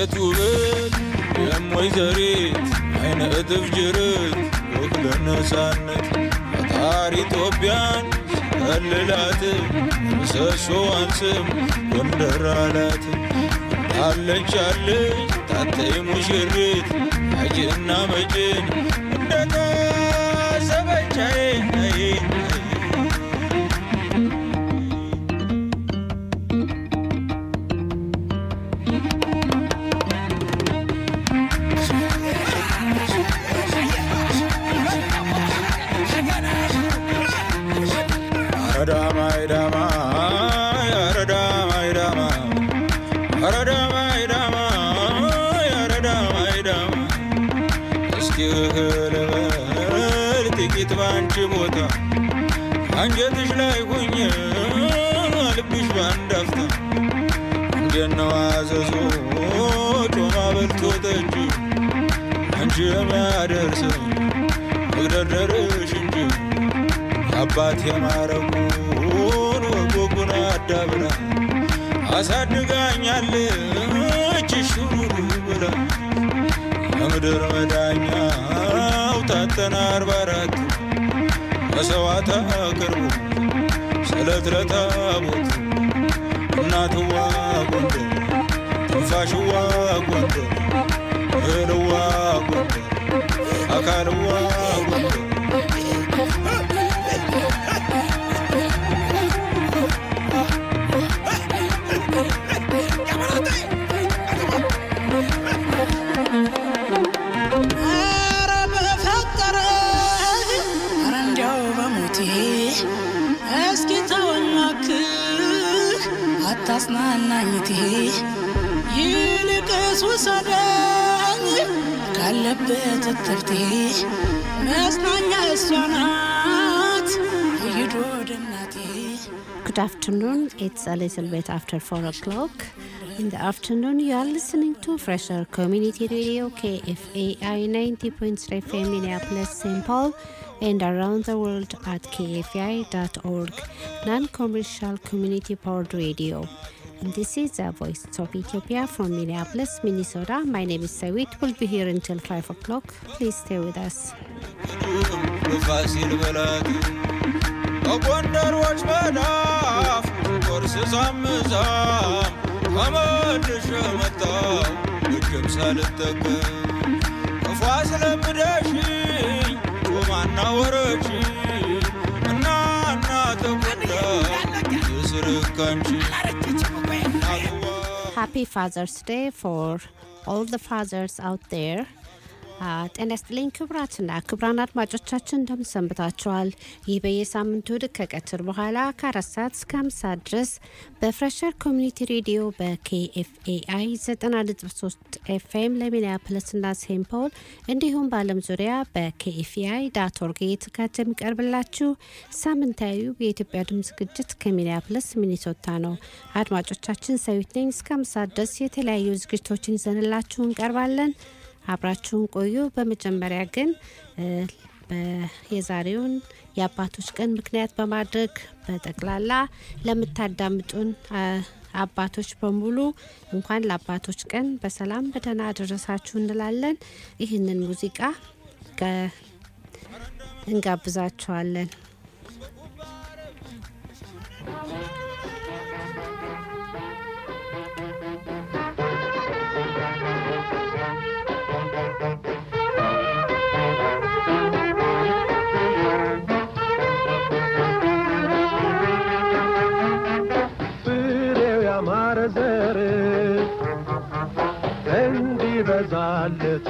የቱበት የሞይዘሪት አይነ እትፍጅርት ወክለነሳነት ፈጣሪ ኢትዮጵያን አለላት ምሰሶዋን ስም ጎንደር አላት አለች አለች ታተይ ሙሽሪት አጅና መጅን እንደታሰበቻዬ ቦታ አንጀትሽ ላይ ሆኜ ልብሽ ባንዳፍታ እንደነው አዘዞ ጮማ በልቶ ጠጅ አንቺ የሚያደርስ እግደርደርሽ እንጂ አባት የማረጉን ወጎጉን አዳብራ አሳድጋኛለች ሹሩሩ ብላ የምድር መዳኛው ታተና 44 መስዋዕት አቅርቡ ስለትለታ ቦት እናትዋ ጎንደር ትንፋሽዋ ጎንደር እህልዋ ጎንደር አካልዋ ጎንደር አታስናናኝቴ ይልቅስ ውሰደኝ ካለበት እትብቴ መስናኛ እሷ ናት ይዶ ደናቴ Good afternoon. It's a little bit after 4 o'clock. In the afternoon, you are listening to Fresher Community Radio, KFAI 90.3 FM, Minneapolis, St. Paul, and around the world at kfi.org, non-commercial community-powered radio. And this is the Voice of Ethiopia from Minneapolis, Minnesota. My name is Sawit. We'll be here until 5 o'clock. Please stay with us. ወንደሮች መዳፍ ቆርስ ሳምዛም ከመልሽ መጣው እጅም ሳልጠቀም ክፉ አስለምደሽኝ ቁማና ወረች እናና ተጎዳ የስርካንቺ Happy Father's Day for all the fathers out there. ጤና ይስጥልኝ ክቡራትና ክቡራን አድማጮቻችን እንደምን ሰንብታችኋል? ይህ በየሳምንቱ ከቀትር በኋላ ከ4 ሰዓት እስከ 5 ሰዓት ድረስ በፍሬሸር ኮሚኒቲ ሬዲዮ በKFAI 90.3 FM ለሚኒያፖሊስ እና ሴንት ፖል እንዲሁም በዓለም ዙሪያ በKFAI.org የተዘጋጀ የሚቀርብላችሁ ሳምንታዊው የኢትዮጵያ ድምፅ ዝግጅት ከሚኒያፖሊስ ሚኒሶታ ነው። አድማጮቻችን ሰዊት ነኝ። እስከ 5 ሰዓት ድረስ የተለያዩ ዝግጅቶችን ይዘንላችሁ እንቀርባለን። አብራችሁን ቆዩ። በመጀመሪያ ግን የዛሬውን የአባቶች ቀን ምክንያት በማድረግ በጠቅላላ ለምታዳምጡን አባቶች በሙሉ እንኳን ለአባቶች ቀን በሰላም በደህና አደረሳችሁ እንላለን። ይህንን ሙዚቃ እንጋብዛችኋለን። ዘር እንዲበዛለት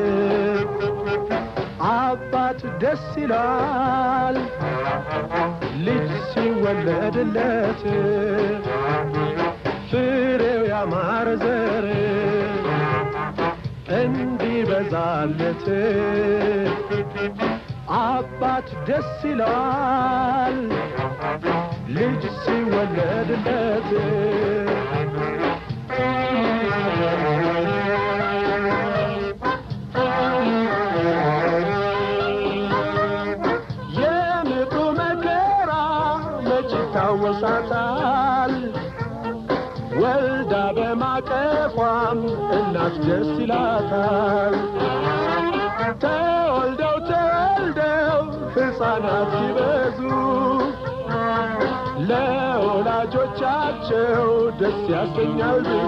አባት ደስ ይላል ልጅ ሲወለድለት ፍሬው ያማረ ዘር እንዲበዛለት አባት ደስ ይላል ልጅ ሲወለድለት የምጡ መከራ መች ይታወሳታል ወልዳ በማቀፏም እና እናት ደስ ይላታል ተወልደው ሕፃናት ሲበዙ ለወላጆቻቸው ደስ ያሰኛል ብዙ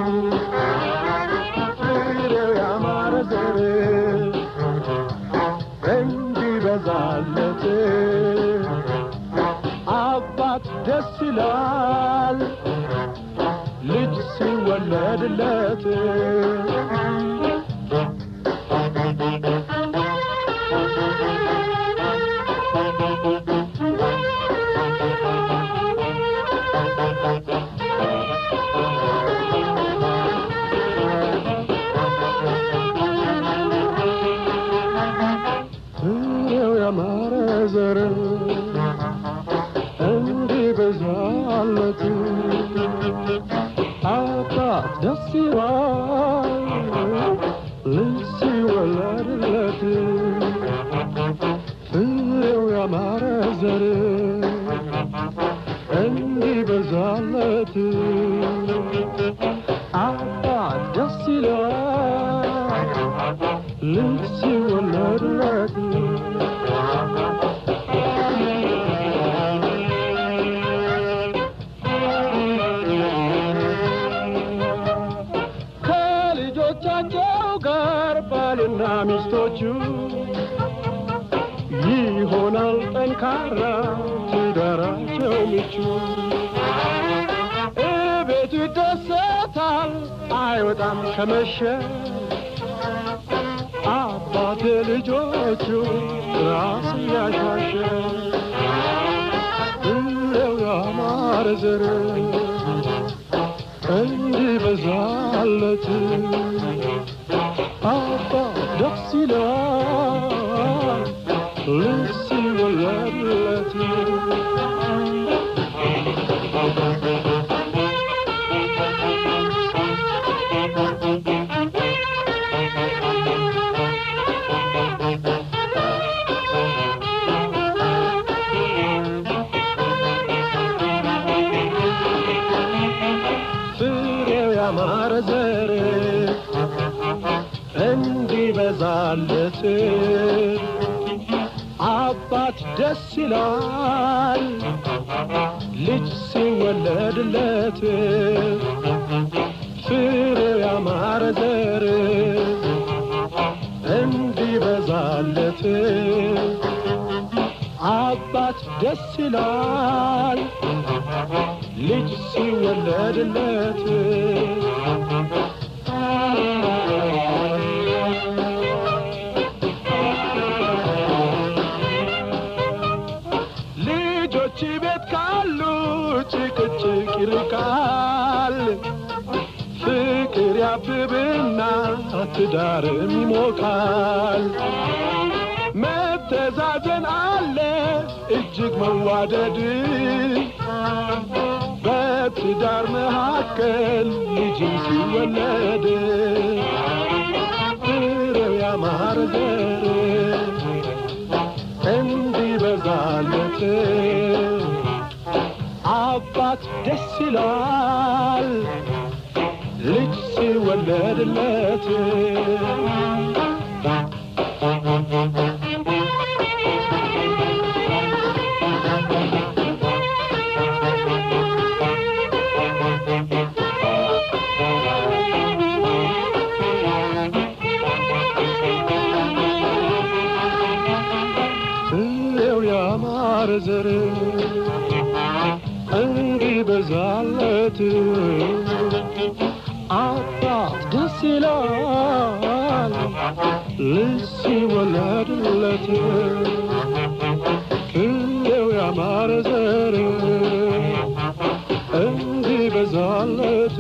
ፍሬው ያማረ ዘር እንዲበዛለት አባት ደስ ይላል ልጅ ሲወለድለት ፍሬው ያማረ ዘር እንዲበዛለት አባት ደስ ይላል ልጅ ሲወለድለት ፍሬው ያማረ ዘር እንዲበዛለት አባት ደስ ይላል ልጅ ሲወለድለት ከልጆቻቸው ጋር ባልና ሚስቶቹ ይሆናል ጠንካራ ትዳራቸው ምቹ እቤቱ ይደሰታል አይወጣም ከመሸ አባት ልጆቹ ራስ ያሻሸ ፍሬው ያማረ ዘር እንዲበዛለት አባት ደስ ይላል ልጅ ሲወለድለት ፍሬው ያማረ ዘር እንዲበዛለት አባት ደስ ይላል ልጅ ሲወለድለት ፍሬው ያማረ ዘር እንዲበዛለት አባት ደስ ይላል ልጅ ሲወለድለት ልጆች ቤት ካሉ ጭቅጭቅ ይርቃል ፍቅር ያብብና ትዳርም ይሞቃል መተዛዘን አለ እጅግ መዋደድ በትዳር መካከል ልጅም ሲወለድ ፍሬው ያማረ ዘር እንዲበዛለት አባት ደስ ይላል ልጅ ሲወለድለት ፍሬው ያማረ ዘር እንዲበዛለት አባት ደስ ይላል ልጅ ሲወለድለት ፍሬው ያማረ ዘር እንዲበዛለት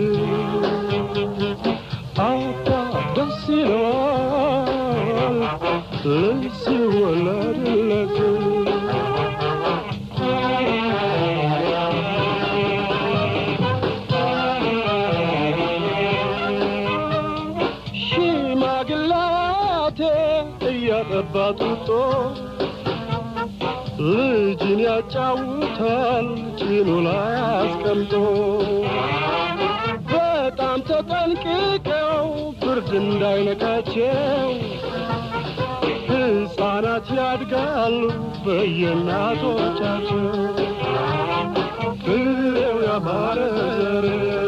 አባት ደስ ይላል ልጅ ሲወለድለት እያጠባጡጦ ልጅን ያጫውታል ጭኑ ላይ አስቀምጦ በጣም በጣም ተጠንቅቀው ብርድ እንዳይነካቸው ሕፃናት ያድጋሉ በየእናቶቻቸው ፍሬው ያማረ ዘር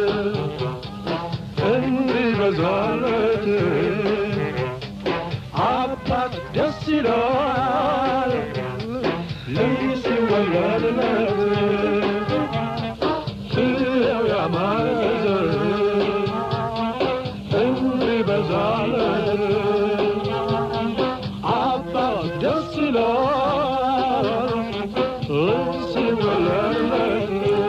እንዲበዛለት አባት ደስ ይለዋል ልጅ ሲወለድለት ፍሬው ያማረ ዘር እንዲበዛለት አባት ደስ ይለዋል ልጅ ሲወለድለት።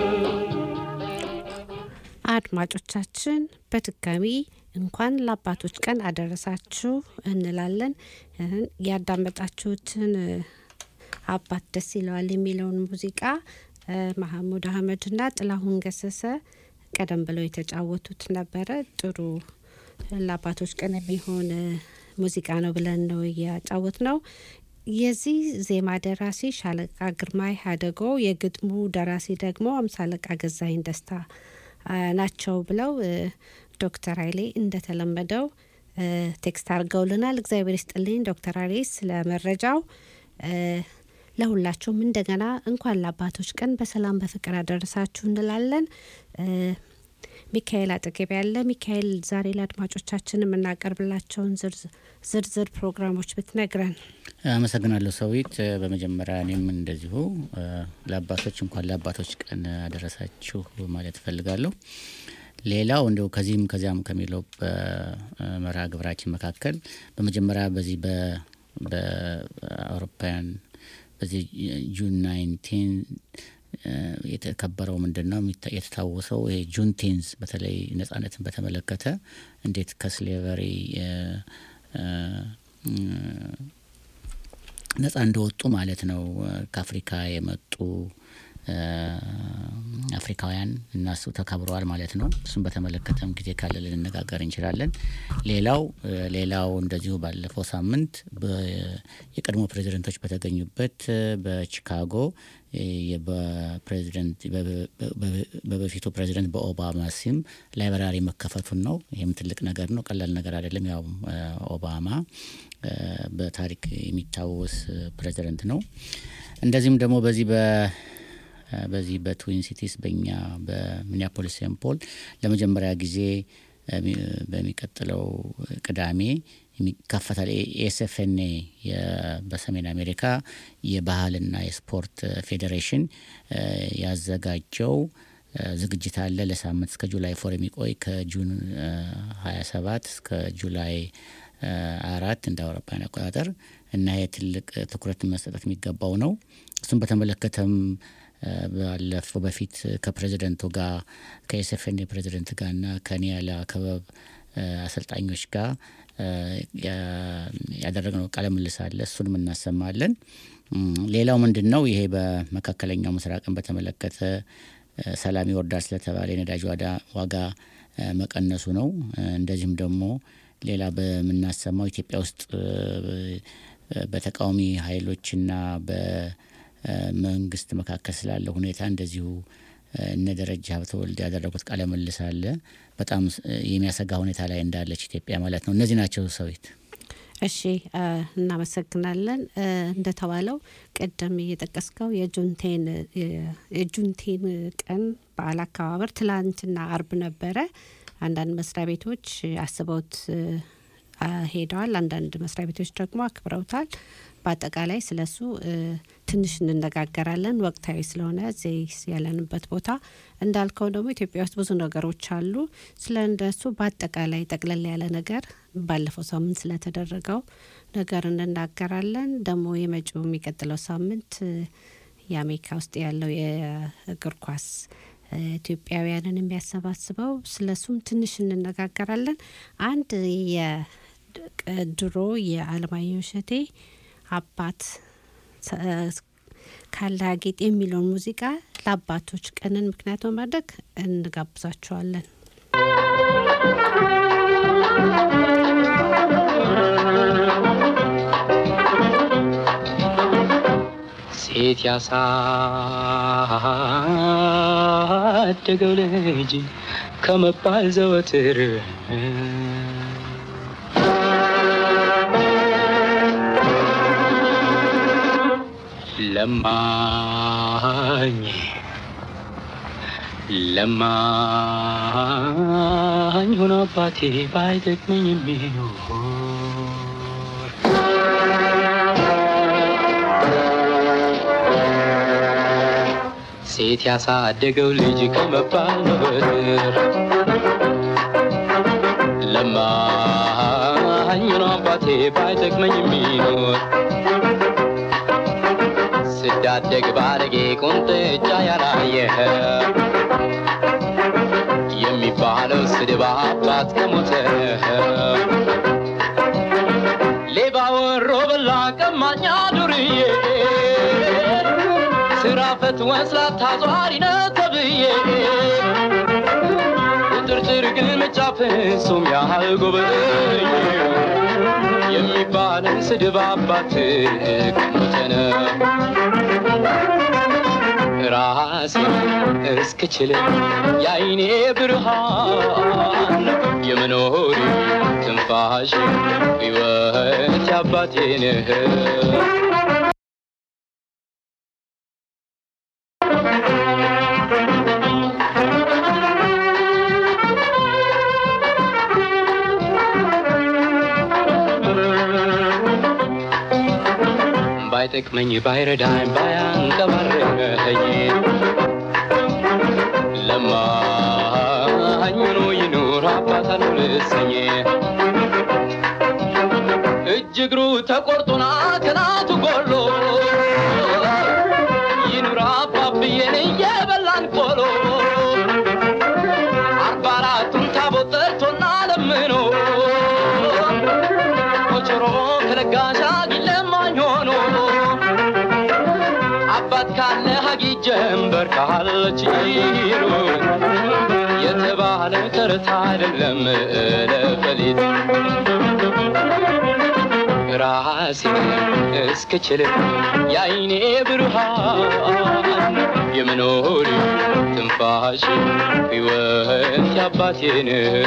አድማጮቻችን በድጋሚ እንኳን ለአባቶች ቀን አደረሳችሁ እንላለን። ያዳመጣችሁትን አባት ደስ ይለዋል የሚለውን ሙዚቃ መሐሙድ አህመድና ጥላሁን ገሰሰ ቀደም ብለው የተጫወቱት ነበረ። ጥሩ ለአባቶች ቀን የሚሆን ሙዚቃ ነው ብለን ነው ያጫወት ነው። የዚህ ዜማ ደራሲ ሻለቃ ግርማይ ሀደጎ፣ የግጥሙ ደራሲ ደግሞ አምሳለቃ ገዛኸኝ ደስታ ናቸው ብለው ዶክተር ኃይሌ እንደተለመደው ቴክስት አድርገውልናል። እግዚአብሔር ይስጥልኝ ዶክተር ኃይሌ ስለ መረጃው። ለሁላችሁም እንደገና እንኳን ለአባቶች ቀን በሰላም በፍቅር አደረሳችሁ እንላለን። ሚካኤል አጠገብ ያለ ሚካኤል፣ ዛሬ ለአድማጮቻችን የምናቀርብላቸውን ዝርዝር ፕሮግራሞች ብትነግረን። አመሰግናለሁ ሰዊት። በመጀመሪያ እኔም እንደዚሁ ለአባቶች እንኳን ለአባቶች ቀን አደረሳችሁ ማለት እፈልጋለሁ። ሌላው እንደው ከዚያም ከሚለው በመርሃ ግብራችን መካከል በመጀመሪያ በዚህ በአውሮፓውያን በዚህ ጁን 19 የተከበረው ምንድነው የተታወሰው ይሄ ጁን 10 በተለይ ነጻነትን በተመለከተ እንዴት ከስሌቨሪ ነጻ እንደወጡ ማለት ነው ከአፍሪካ የመጡ አፍሪካውያን እናሱ ተከብረዋል ማለት ነው። እሱን በተመለከተም ጊዜ ካለ ልንነጋገር እንችላለን። ሌላው እንደዚሁ ባለፈው ሳምንት የቀድሞ ፕሬዝዳንቶች በተገኙበት በቺካጎ በበፊቱ ፕሬዝዳንት በኦባማ ስም ላይብራሪ መከፈቱን ነው። ይሄም ትልቅ ነገር ነው፣ ቀላል ነገር አይደለም። ያው ኦባማ በታሪክ የሚታወስ ፕሬዝዳንት ነው። እንደዚህም ደግሞ በዚህ በትዊን ሲቲስ በእኛ በሚኒያፖሊስ ሴንት ፖል ለመጀመሪያ ጊዜ በሚቀጥለው ቅዳሜ የሚከፈታል ኤስኤፍኤንኤ በሰሜን አሜሪካ የባህልና የስፖርት ፌዴሬሽን ያዘጋጀው ዝግጅት አለ። ለሳምንት እስከ ጁላይ 4 የሚቆይ ከጁን 27 እስከ ጁላይ 4 እንደ አውሮፓውያን አቆጣጠር እና የትልቅ ትኩረት መስጠት የሚገባው ነው። እሱን በተመለከተም ባለፈው በፊት ከፕሬዝዳንቱ ጋር ከኤስኤፍኤንኤ ፕሬዝዳንት ጋርና ከኒያላ ክበብ አሰልጣኞች ጋር ያደረግነው ቃለ ምልልስ አለ። እሱንም እናሰማለን። ሌላው ምንድነው ይሄ በመካከለኛው ምስራቅን በተመለከተ ሰላም ይወርዳል ስለተባለ የነዳጅ ዋጋ መቀነሱ ነው። እንደዚህም ደግሞ ሌላ በመናሰማው ኢትዮጵያ ውስጥ በተቃዋሚ ኃይሎችና በመንግስት መካከል ስላለ ሁኔታ እንደዚሁ እነ ደረጃ ሀብተወልድ ያደረጉት ቃለ ምልልስ አለ። በጣም የሚያሰጋ ሁኔታ ላይ እንዳለች ኢትዮጵያ ማለት ነው። እነዚህ ናቸው ሰዊት። እሺ እናመሰግናለን። እንደተባለው ቀደም እየጠቀስከው የጁንቴን ቀን በዓል አከባበር ትላንትና አርብ ነበረ። አንዳንድ መስሪያ ቤቶች አስበውት ሄደዋል፣ አንዳንድ መስሪያ ቤቶች ደግሞ አክብረውታል። በአጠቃላይ ስለሱ ትንሽ እንነጋገራለን ወቅታዊ ስለሆነ እዚህ ያለንበት ቦታ። እንዳልከው ደግሞ ኢትዮጵያ ውስጥ ብዙ ነገሮች አሉ። ስለእንደሱ በአጠቃላይ ጠቅለል ያለ ነገር ባለፈው ሳምንት ስለተደረገው ነገር እንናገራለን። ደግሞ የሚቀጥለው ሳምንት የአሜሪካ ውስጥ ያለው የእግር ኳስ ኢትዮጵያውያንን የሚያሰባስበው ስለሱም ትንሽ እንነጋገራለን። አንድ የድሮ የአለማየሁ እሸቴ አባት ካላጌጥ የሚለውን ሙዚቃ ለአባቶች ቀንን ምክንያት በማድረግ እንጋብዛቸዋለን። ሴት ያሳደገው ልጅ ከመባል ዘወትር ለማኝ ሆኖ አባቴ ባይጠቅመኝ የሚኖር ሴት ያሳደገው ልጅ ከመባል ዘወትር ለማኝ ሆኖ አባቴ ባይጠቅመኝ የሚኖር ስዳደግ ባለጌ ቁንጥጫ ያላየ የሚባለው ስድብ አባት ከሞተ ሌባ ወሮ በላ ቀማኛ ዱርዬ ስራ ፈት ወስላታ ዟሪ ነው ተብዬ ቁጥርጥር ግን መጫፍሱም ያህል ጎበኝ የሚባለው ስድብ አባት ከሞተ ራሴ እስክችል ያይኔ ብርሃን የመኖሪ ትንፋሽ ሕይወት ያባቴ ነህ ባይጠቅመኝ ባይረዳኝ ባያንቀባረኝ ለማኝ ሆኖ ይኑር አባት አልወለሰኝ እጅ እግሩ ተቆርጦና ከናቱ ጎሎ ይኑር አባብዬን እየበላን ቆሎ 44ቱን ታቦት ጠርቶና ለምኖ ኮቸሮ ከለጋሻ ጊለማኝ ሆኖ አባት ካለ ሀጊ ጀምበር ካለች ይሩ የተባለ ተረት አይደለም ለፈሊጥ ራሴ እስክችል ያይኔ ብርሃን የመኖሪ ትንፋሽ ሕይወት ያባቴ ነው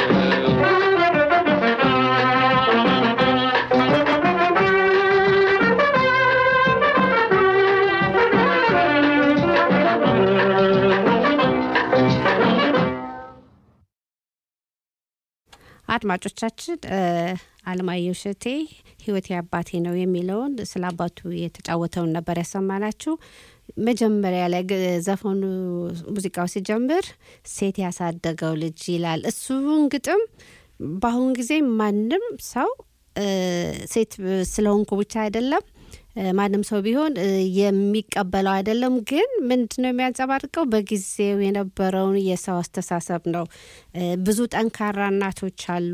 አድማጮቻችን አለማየሁ እሸቴ ህይወት ያባቴ ነው የሚለውን ስላባቱ የተጫወተውን ነበር ያሰማናችሁ መጀመሪያ ላይ ዘፈኑ ሙዚቃው ሲጀምር ሴት ያሳደገው ልጅ ይላል እሱን ግጥም ባሁን ጊዜ ማንንም ሰው ሴት ስለሆንኩ ብቻ አይደለም ማንም ሰው ቢሆን የሚቀበለው አይደለም ግን ምንድነው የሚያንጸባርቀው በጊዜው የነበረውን የሰው አስተሳሰብ ነው ብዙ ጠንካራ እናቶች አሉ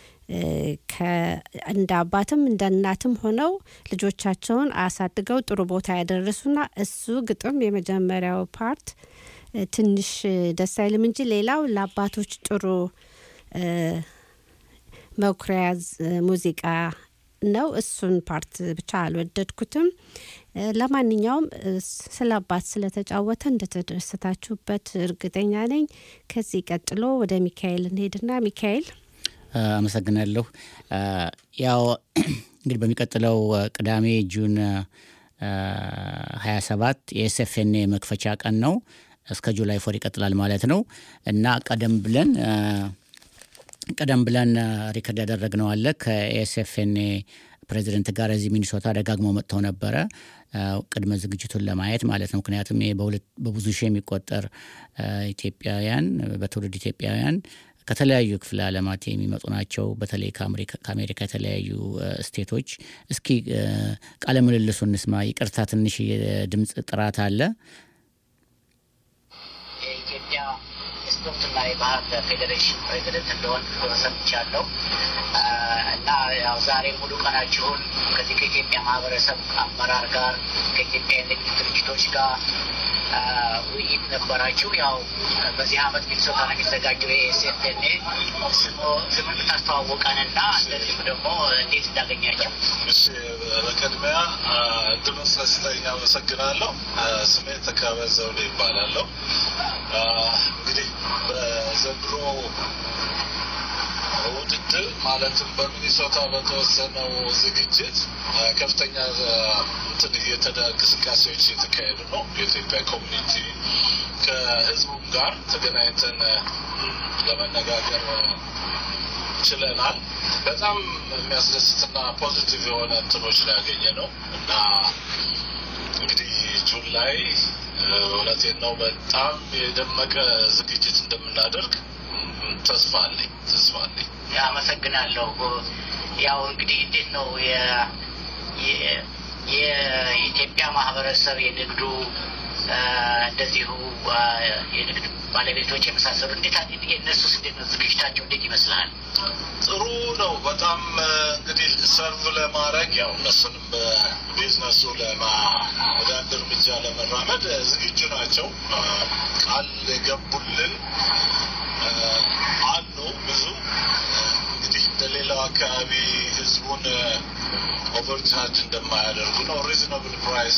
እንደ አባትም እንደ እናትም ሆነው ልጆቻቸውን አሳድገው ጥሩ ቦታ ያደረሱና እሱ ግጥም የመጀመሪያው ፓርት ትንሽ ደስ አይልም እንጂ ሌላው ለአባቶች ጥሩ መኩሪያ ሙዚቃ ነው እሱን ፓርት ብቻ አልወደድኩትም ለማንኛውም ስለአባት ስለተጫወተ እንደተደሰታችሁበት እርግጠኛ ነኝ ከዚህ ቀጥሎ ወደ ሚካኤል እንሄድና ሚካኤል አመሰግናለሁ ያው እንግዲህ በሚቀጥለው ቅዳሜ ጁን 27 የኤስኤፍኤን መክፈቻ ቀን ነው እስከ ጁላይ 4 ይቀጥላል ማለት ነው እና ቀደም ብለን ሪከርድ ያደረግነው አለ ከኤስኤፍኤን ፕሬዚደንት ጋር እዚህ ሚኒሶታ ደጋግሞ መጥተው ነበረ ቅድመ ዝግጅቱን ለማየት ማለት ነው ምክንያቱም በብዙ ሺህ የሚቆጠር ኢትዮጵያውያን በትውልድ ኢትዮጵያውያን ከተለያዩ ክፍለ ዓለማት የሚመጡ ናቸው በተለይ ከአሜሪካ የተለያዩ ስቴቶች እስኪ ቃለ ምልልሱን እንስማ ይቅርታ ትንሽ ድምጽ ጥራት አለ የኢትዮጵያ ስፖርትና የባህል ፌዴሬሽን ፕሬዚደንት እንደሆነ ተሰምቻለሁ እና ያው ዛሬ ሙሉ ቀናችሁን ከዚህ ከኢትዮጵያ ማህበረሰብ አመራር ጋር ከኢትዮጵያ ንግድ ድርጅቶች ጋር ውይይት ነበራችሁ ያው በዚህ አመት ሚኒሶታ ነው የሚዘጋጀው የኤስኤፍኤን ስሙን ታስተዋወቀንና እንደዚህም ደግሞ እንዴት እንዳገኛችሁ እሺ በቅድሚያ ድምጽ ስለስተኛ አመሰግናለሁ ስሜ ተካበዘው ይባላል እንግዲህ በዘንድሮ ውድድር ማለትም በሚኒሶታ በተወሰነው ዝግጅት ከፍተኛ እንቅስቃሴዎች የተካሄዱ ነው። የኢትዮጵያ ኮሚኒቲ ከህዝቡም ጋር ተገናኝተን ለመነጋገር ችለናል። በጣም የሚያስደስትና ፖዚቲቭ የሆነ እንትኖች ላይ ያገኘ ነው እና እንግዲህ ጁን ላይ እውነቴን ነው በጣም የደመቀ ዝግጅት እንደምናደርግ ተስፋ አለኝ። አመሰግናለሁ። ያው እንግዲህ እንዴት ነው የኢትዮጵያ ማህበረሰብ የንግዱ እንደዚሁ የንግድ ባለቤቶች የመሳሰሉ እንዴት እነሱስ እንዴት ነው ዝግጅታቸው እንዴት ይመስላል? ጥሩ ነው በጣም እንግዲህ ሰርቭ ለማድረግ ያው እነሱንም በቢዝነሱ ወደ አንድ እርምጃ ለመራመድ ዝግጁ ናቸው። ቃል የገቡልን አሉ ብዙ እንግዲህ እንደሌላው አካባቢ ህዝቡን ኦቨርቻርጅ እንደማያደርጉ ነው። ሪዝናብል ፕራይስ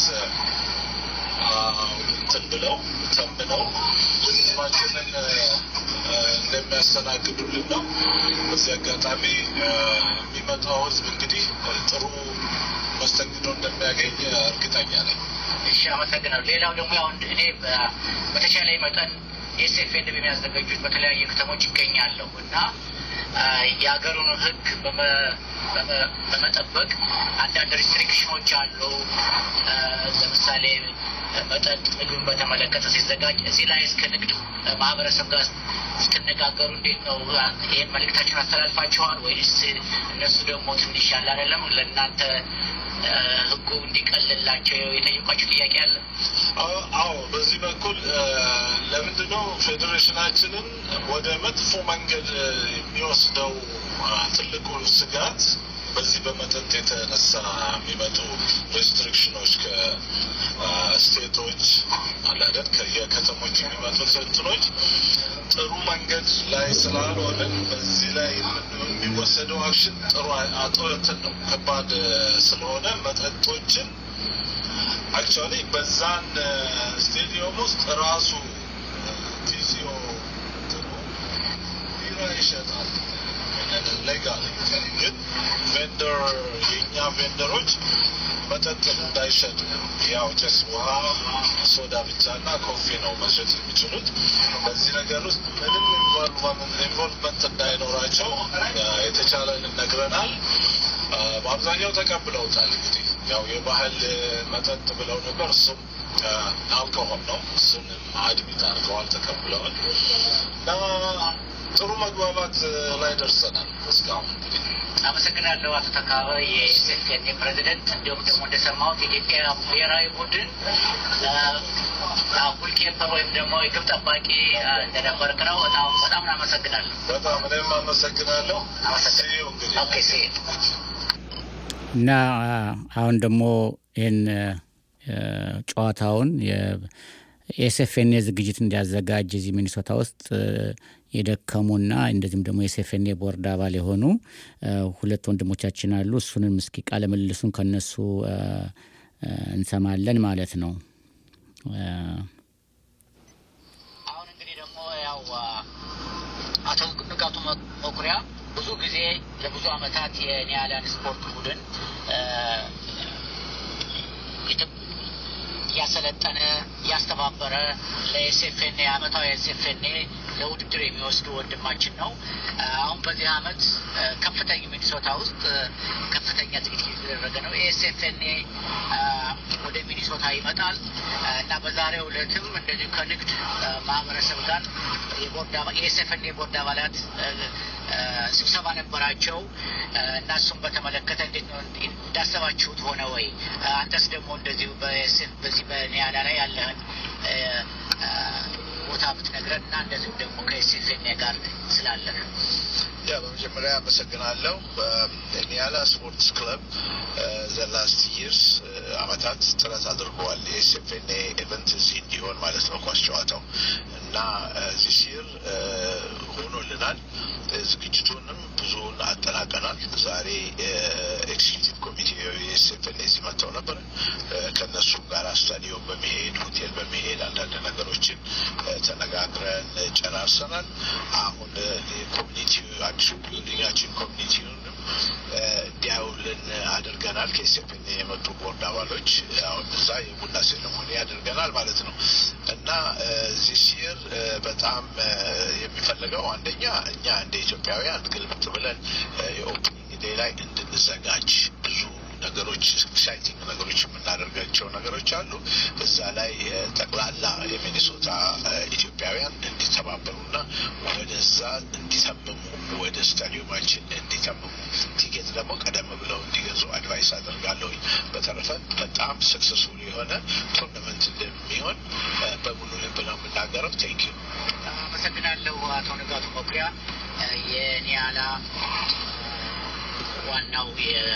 እንትን ብለው ተምነው ህዝባችንን እንደሚያስተናግዱልን ነው። በዚህ አጋጣሚ የሚመጣው ህዝብ እንግዲህ ጥሩ መስተንግዶ እንደሚያገኝ እርግጠኛ ነኝ። እሺ አመሰግናለሁ። ሌላው ደግሞ ያው እኔ በተቻለ መጠን ኤስኤፍኤን በሚያዘጋጁት በተለያየ ከተሞች ይገኛለሁ እና የሀገሩን ህግ በመጠበቅ አንዳንድ ሪስትሪክሽኖች አሉ። ለምሳሌ መጠጥ ምግብን በተመለከተ ሲዘጋጅ እዚህ ላይ እስከ ንግድ ማህበረሰብ ጋር ስትነጋገሩ እንዴት ነው ይህን መልእክታችሁን አስተላልፋችኋል ወይስ እነሱ ደግሞ ትንሽ ያለ አይደለም ለእናንተ ህጉ እንዲቀልላቸው የጠየቋችሁ ጥያቄ አለ? አዎ በዚህ በኩል ለምንድነው ፌዴሬሽናችንን ወደ መጥፎ መንገድ የሚወስደው ትልቁ ስጋት በዚህ በመጠጥ የተነሳ የሚመጡ ሬስትሪክሽኖች ከስቴቶች አላደን ከየከተሞች የሚመጡት እንትኖች ጥሩ መንገድ ላይ ስላልሆነ በዚህ ላይ የሚወሰደው አክሽን ጥሩ አጥንትን ነው ከባድ ስለሆነ መጠጦችን አክቹአሊ በዛን ስቴዲየም ውስጥ ራሱ ቲሲኦ ቢራ ይሸጣል ሌጋሊ ግን ቬንደር የኛ ቬንደሮች መጠጥ እንዳይሸጡ ያው ጭስ ውሃ ሶዳ ብቻና ኮፊ ነው መሸጥ የሚችሉት። በዚህ ነገር ውስጥ ምንም ኢንቮልቭመንት እንዳይኖራቸው የተቻለን ነግረናል። በአብዛኛው ተቀብለውታል። እንግዲህ ያው የባህል መጠጥ ብለው ነበር እሱም አልኮሆል ነው እሱንም አድሚት አድርገዋል ተቀብለዋል እና ጥሩ መግባባት ላይ ደርሰናል እስካሁን። እንግዲህ አመሰግናለሁ አቶ ተካበ የኤስኤፍኤን ፕሬዚደንት። እንዲሁም ደግሞ እንደሰማሁት የኢትዮጵያ ብሔራዊ ቡድን ጎልኪፐር ወይም ደግሞ የግብ ጠባቂ እንደነበርክ ነው። በጣም አመሰግናለሁ። በጣም እኔም አመሰግናለሁ። ኦኬ እና አሁን ደግሞ ይህን ጨዋታውን የኤስኤፍኤን ዝግጅት እንዲያዘጋጅ እዚህ ሚኒሶታ ውስጥ የደከሙና እንደዚህም ደግሞ የኤስኤፍኤን ቦርድ አባል የሆኑ ሁለት ወንድሞቻችን አሉ። እሱንም እስኪ ቃለ ምልልሱን ከነሱ እንሰማለን ማለት ነው። አሁን እንግዲህ ደግሞ ያው አቶ ንጋቱ መኩሪያ ብዙ ጊዜ ለብዙ አመታት የኒያላን ስፖርት ቡድን ያሰለጠነ ያስተባበረ ለኤስኤፍኤን አመታዊ ኤስኤፍኤን ለውድድር የሚወስዱ ወንድማችን ነው። አሁን በዚህ አመት ከፍተኛ ሚኒሶታ ውስጥ ከፍተኛ ዝግጅት የተደረገ ነው። ኤስኤፍኤን ወደ ሚኒሶታ ይመጣል እና በዛሬው ዕለትም እንደዚህ ከንግድ ማህበረሰብ ጋር የኤስኤፍኤን ቦርድ አባላት ስብሰባ ነበራቸው እና እሱም በተመለከተ እንዴት ነው እንዳሰባችሁት ሆነ ወይ? አንተስ ደግሞ እንደዚሁ በዚህ በኒያላ ላይ ያለህን ቦታ ብትነግረን እና እንደዚሁ ደግሞ ከኤስኤፍኤን ጋር ስላለህ። በመጀመሪያ አመሰግናለሁ። ኒያላ ስፖርትስ ክለብ ዘ ላስት ይርስ አመታት ጥረት አድርገዋል የኤስኤፍኤን ኢቨንት እዚህ እንዲሆን ማለት ነው ኳስ ጨዋታው እና ዚስ ይር ሆኖልናል። ዝግጅቱንም ብዙውን አጠናቀናል። ዛሬ ኤክስኪዩቲቭ ኮሚቴ የኤስኤፍኤን እዚህ መጥተው ነበር። ከነሱም ጋር ስታዲዮም በመሄድ ሆቴል በመሄድ አንዳንድ ነገሮችን ተነጋግረን ጨራርሰናል። አሁን ኮሚኒቲው አዲሱ ቢልዲንጋችን ኮሚኒቲውን እንዲያውልን አድርገናል። ከኤስኤፍኤን የመጡ ቦርድ አባሎች አሁን እዛ የቡና ሴሬሞኒ አድርገናል ማለት ነው እና ዚስ ይር በጣም የሚፈልገው አንደኛ እኛ እንደ ኢትዮጵያውያን ግልብጥ ብለን የኦፕኒንግ ዴይ ላይ እንድንዘጋጅ ብዙ ነገሮች ኤክሳይቲንግ ነገሮች የምናደርጋቸው ነገሮች አሉ። እዛ ላይ ጠቅላላ የሚኒሶታ ኢትዮጵያውያን እንዲተባበሩና ወደዛ እንዲተምሙ ወደ ስታዲየማችን እንዲተምሙ ቲኬት ደግሞ ቀደም ብለው እንዲገዙ አድቫይስ አደርጋለሁ። በተረፈ በጣም ሰክሰስፉል የሆነ ቶርናመንት እንደሚሆን በሙሉ ልብ ነው የምናገረው። ቴንክ ዩ። አመሰግናለሁ አቶ ንጋቱ መኩሪያ የኒያላ ዋናው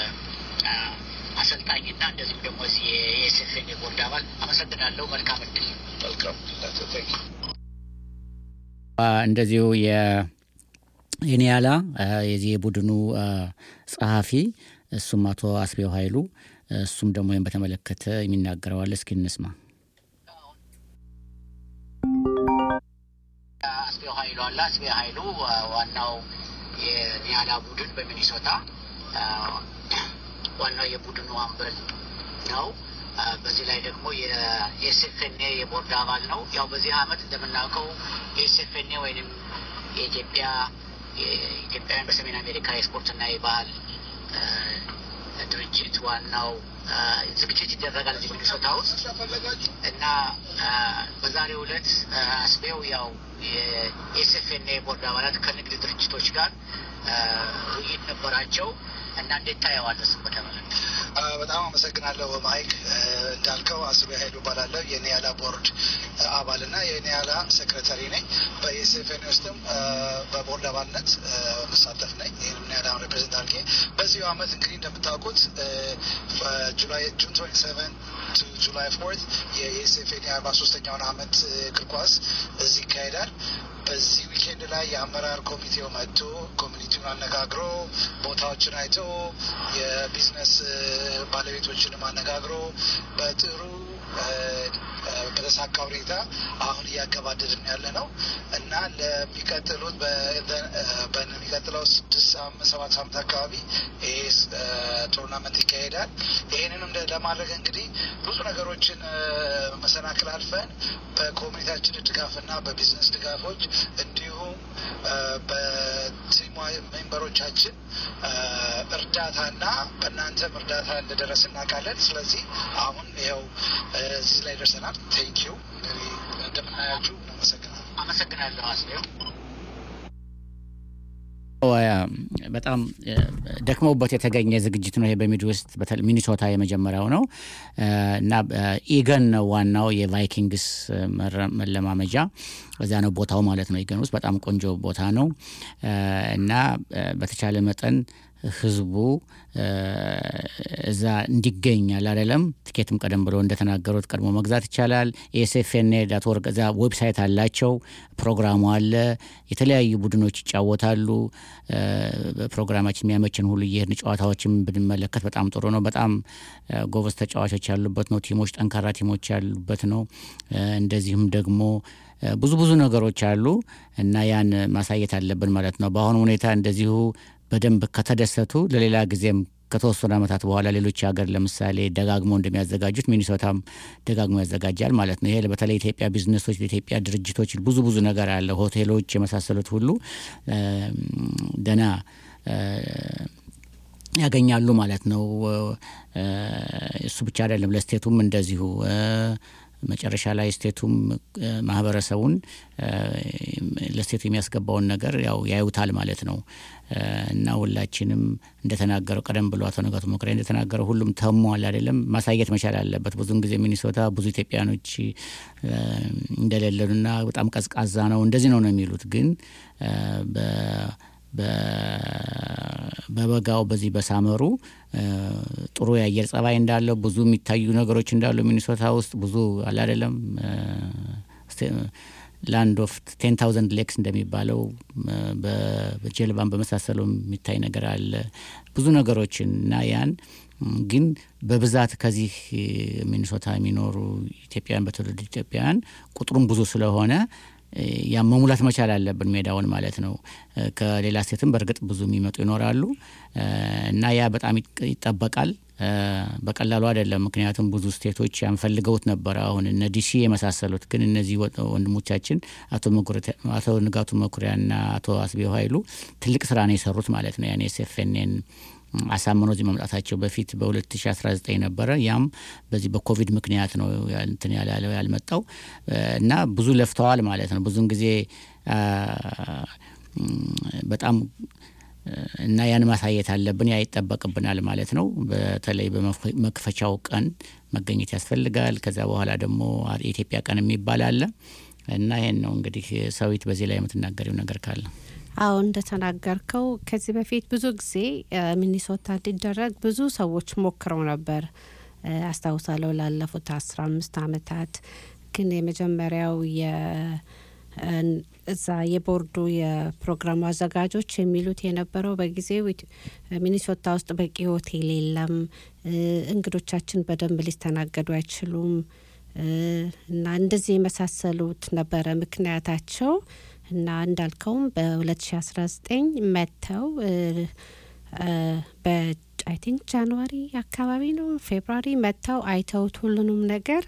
አሰልጣኝና እንደዚሁም ደግሞ የኤስኤፍኤን ቦርድ አባል። አመሰግናለሁ። መልካም እድል። መልካም ቴንክ ዩ። እንደዚሁ የኒያላ የዚህ ቡድኑ ጸሐፊ እሱም አቶ አስቤው ኃይሉ እሱም ደግሞ ይሄን በተመለከተ የሚናገረው አለ። እስኪ እንስማ። አስቤው ኃይሉ ዋናው የኒያላ ቡድን በሚኒሶታ ዋናው የቡድኑ አምበል ነው። በዚህ ላይ ደግሞ የኤስኤፍኤን የቦርድ አባል ነው። ያው በዚህ አመት እንደምናውቀው የኤስኤፍኤን ወይንም የኢትዮጵያውያን በሰሜን አሜሪካ የስፖርትና የባህል ድርጅት ዋናው ዝግጅት ይደረጋል እዚህ ሚኒሶታ ውስጥ እና በዛሬው ዕለት አስቤው ያው የኤስኤፍኤን የቦርድ አባላት ከንግድ ድርጅቶች ጋር ውይይት ነበራቸው እና እንዴት ታየዋለህ? እሱን በተመለከተ በጣም አመሰግናለሁ ማይክ። እንዳልከው አስቤ ኃይሉ እባላለሁ። የኒያላ ቦርድ አባልና የኒያላ ሴክሬታሪ ነኝ። በኤስኤፍኤን ውስጥም በቦርድ አባልነት መሳተፍ ነኝ። ይህንም ኒያላ ሪፕሬዘንት አድርጌ በዚሁ አመት እንግዲህ እንደምታውቁት ጁን 27 to July 4th የኤስኤፍኤን 43ኛውን አመት እግር ኳስ እዚህ ይካሄዳል። በዚህ ዊኬንድ ላይ የአመራር ኮሚቴው መጥቶ ኮሚኒቲውን አነጋግሮ ቦታዎችን አይቶ የቢዝነስ ባለቤቶችንም አነጋግሮ በጥሩ በተሳካ ሁኔታ አሁን እያገባደድን ያለ ነው እና ለሚቀጥሉት በሚቀጥለው 6-7 ሳምንት አካባቢ ይሄ ቶርናመንት ይካሄዳል። ይህንንም ለማድረግ እንግዲህ ብዙ ነገሮችን መሰናክል አልፈን በኮሚኒቲያችን ድጋፍና በቢዝነስ ድጋፎች እንዲሁም በቲም ሜምበሮቻችን እርዳታና በእናንተም እርዳታ እንደደረስ እናውቃለን። ስለዚህ አሁን ይኸው እዚህ ላይ ደርሰናል። ቴንክ ዩ። እንደምናያችሁ አመሰግናለሁ አስቤው። በጣም ደክመውበት የተገኘ ዝግጅት ነው ይሄ በሚድ ውስጥ ሚኒሶታ የመጀመሪያው ነው እና ኢገን ነው ዋናው የቫይኪንግስ መለማመጃ እዛ ነው ቦታው ማለት ነው። ኢገን ውስጥ በጣም ቆንጆ ቦታ ነው እና በተቻለ መጠን ህዝቡ እዛ እንዲገኛል አይደለም። ቲኬትም ቀደም ብሎ እንደተናገሩት ቀድሞ መግዛት ይቻላል። ኤስኤፍኤን.org እዛ ዌብሳይት አላቸው። ፕሮግራሙ አለ። የተለያዩ ቡድኖች ይጫወታሉ። ፕሮግራማችን የሚያመችን ሁሉ ይሄን ጨዋታዎችን ብንመለከት በጣም ጥሩ ነው። በጣም ጎበዝ ተጫዋቾች ያሉበት ነው። ቲሞች ጠንካራ ቲሞች ያሉበት ነው። እንደዚህም ደግሞ ብዙ ነገሮች አሉ እና ያን ማሳየት አለብን ማለት ነው። በአሁኑ ሁኔታ እንደዚሁ በደንብ ከተደሰቱ ለሌላ ጊዜም ከተወሰኑ አመታት በኋላ ሌሎች ሀገር ለምሳሌ ደጋግሞ እንደሚያዘጋጁት ሚኒሶታም ደጋግሞ ያዘጋጃል ማለት ነው። ይሄ በተለይ ኢትዮጵያ ቢዝነሶች ለኢትዮጵያ ድርጅቶች ብዙ ነገር አለ። ሆቴሎች የመሳሰሉት ሁሉ ደና ያገኛሉ ማለት ነው። እሱ ብቻ አይደለም ለስቴቱም እንደዚሁ መጨረሻ ላይ ስቴቱም ማህበረሰቡን ለስቴቱ የሚያስገባውን ነገር ያው ያዩታል ማለት ነው እና ሁላችንም እንደተናገረው ቀደም ብሎ አቶ ንጋቱ መኩሪያ እንደተናገረው ሁሉም ተሟል አይደለም ማሳየት መቻል አለበት። ብዙን ጊዜ ሚኒሶታ ብዙ ኢትዮጵያኖች እንደሌለሉና በጣም ቀዝቃዛ ነው እንደዚህ ነው የሚሉት ግን በበጋው በዚህ በሳመሩ ጥሩ የአየር ጸባይ እንዳለው ብዙ የሚታዩ ነገሮች እንዳሉ ሚኒሶታ ውስጥ ብዙ አለ አይደለም ላንድ ኦፍ 10000 ሌክስ እንደሚባለው በጀልባን በመሳሰለው የሚታይ ነገር አለ ብዙ ነገሮችን እና ያን ግን በብዛት ከዚህ ሚኒሶታ የሚኖሩ ኢትዮጵያውያን በትውልድ ኢትዮጵያውያን ቁጥሩም ብዙ ስለሆነ ያ መሙላት መቻል አለብን ሜዳውን ማለት ነው ከሌላ ስቴትም በርግጥ ብዙ የሚመጡ ይኖራሉ እና ያ በጣም ይጠበቃል በቀላሉ አይደለም ምክንያቱም ብዙ ስቴቶች ያንፈልገውት ነበር አሁን እነ ዲሲ የመሳሰሉት ግን እነዚህ ወንድሞቻችን አቶ ንጋቱ መኩሪያና አቶ አስቤው ኃይሉ ትልቅ ስራ ነው የሰሩት ማለት ነው ያኔ ኤስኤፍኤንን አሳምነው እዚህ መምጣታቸው በፊት በ2019 ነበር ያም በዚህ በኮቪድ ምክንያት ነው እንትን ያልመጣው እና ብዙ ለፍተዋል ማለት ነው ብዙን ጊዜ በጣም እና ያን ማሳየት አለብን ያ ይተበቀብናል ማለት ነው በተለይ በመክፈቻው ቀን መገኘት ያስፈልጋል ከዛ በኋላ ደግሞ ኢትዮጵያ ቀን የሚባል አለ እና ይሄን ነው እንግዲህ ሰዊት በዚህ ላይ የምትናገሪው ነገር ካለ አው እንደተናገርከው ከዚህ በፊት ብዙ ጊዜ ሚኒሶታ እንዲደረግ ብዙ ሰዎች ሞክረው ነበር አስተዋውሳለሁ ላለፉት 15 አመታት ግን የመጀመሪያው እዛ የቦርዱ የፕሮግራም አዘጋጆች የሚሉት የነበረው በጊዜው ሚኒሶታ ውስጥ በቂ ሆቴል የለም እንግዶቻችን በደንብ ሊስተናገዱ አይችሉም እና እንደዚህ የመሳሰሉት ነበር ምክንያታቸው እና እንዳልከውም በ2019 መተው I think ጃንዋሪ አካባቢ ነው ፌብሩዋሪ መተው አይተውት ሁሉንም ነገር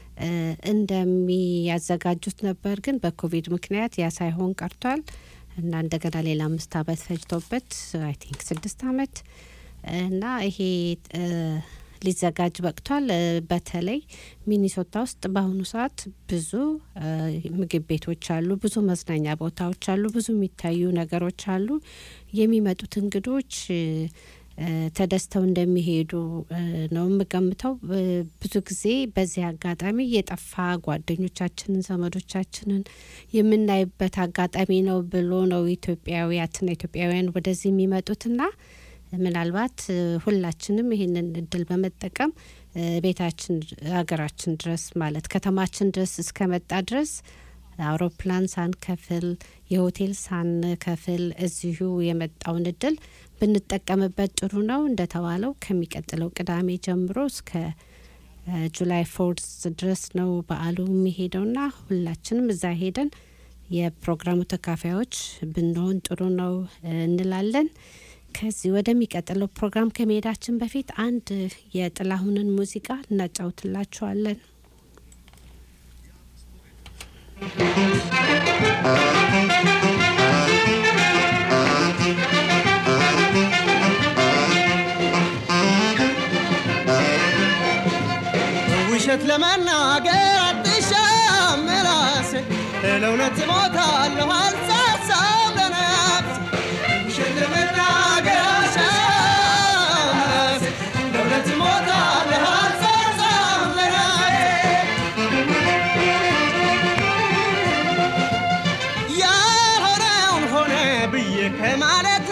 እንደሚያዘጋጁት ነበር ግን በኮቪድ ምክንያት ያ ሳይሆን ቀርቷል እና እንደገና ሌላ 5 አመት ፈጅቶበት I think 6 አመት እና ይሄ ሊዘጋጅ በቅቷል በተለይ ሚኒሶታ ውስጥ በአሁኑ ሰዓት ብዙ ምግብ ቤቶች አሉ ብዙ መዝናኛ ቦታዎች አሉ ብዙ የሚታዩ ነገሮች አሉ የሚመጡት እንግዶች ተደስተው እንደሚሄዱ ነው የምገምተው ብዙ ጊዜ በዚህ አጋጣሚ የጠፋ ጓደኞቻችንን ዘመዶቻችንን የምናይበት አጋጣሚ ነው ብሎ ነው ኢትዮጵያውያን ወደዚህ የሚመጡትና ምናልባት ሁላችንም ይሄንን እድል በመጠቀም ቤታችን ሀገራችን ድረስ ማለት ከተማችን ድረስ እስከመጣ ድረስ አውሮፕላን ሳንከፍል የሆቴል ሳንከፍል እዚሁ የመጣውን እድል ብንጠቀምበት ጥሩ ነው እንደተባለው ከሚቀጥለው ቅዳሜ ጀምሮ እስከ ጁላይ 4 ድረስ ነው በዓሉ የሚሄደውና ሁላችንም እዛ ሄደን የፕሮግራሙ ተካፋዮች ብንሆን ጥሩ ነው እንላለን ከዚህ ወደሚቀጥለው ፕሮግራም ከመሄዳችን በፊት አንድ የጥላሁንን ሙዚቃ እናጫውትላችኋለን ውሸት ለመናገር አትሻም ራሴ ለእውነት እሞታለሁ አልሳሳም ለነፍሴ ውሸት ለመናገር አትሻም ራሴ ለእውነት እሞታለሁ አልሳሳም ለነፍሴ ያልሆነውን ሆነ ብዬ ከማለት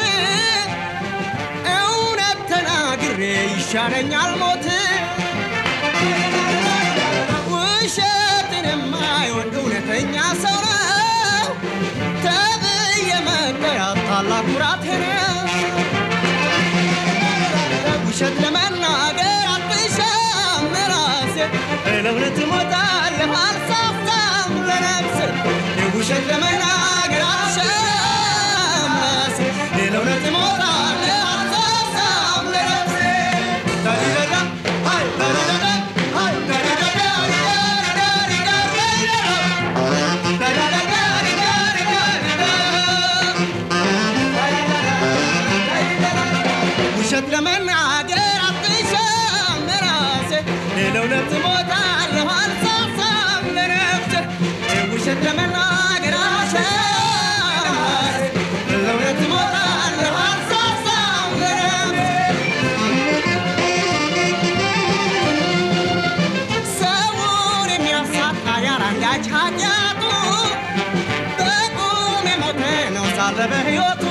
እውነት ተናግሬ ይሻለኛል ሞት እውነተኛ ሰው ነው ተብዬ መለያት ታላቅ ኩራት ነው ውሸት ለመናገር አትሻም ራሴ ለእውነት እሞታለሁ አልሳሳም ለነፍሴ ውሸት ለመናገር አትሻም ራሴ ለእውነት እሞታለሁ አልሳሳም ለነፍሴ ታዲያ ሃይ ታዲያ ለመናገር አትሻም ራሴ ለእውነት እሞታለሁ አልሳሳም ለነፍሴ ውሸት ለመናገር አትሻም ራሴ ለእውነት እሞታለሁ አልሳሳም ለነፍሴ ሰውን የሚያሳጣ ያላንዳች ኃጢአቱ በቁም የሞተ ነው ሳለ በሕይወቱ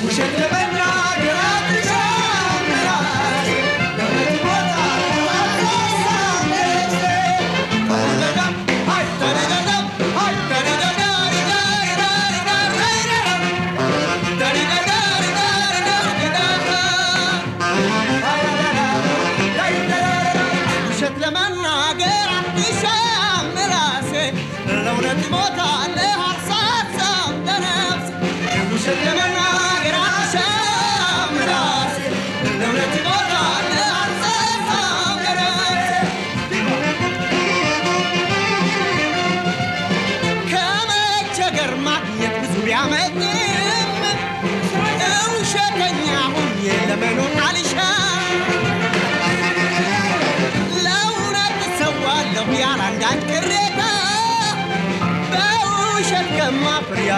Shut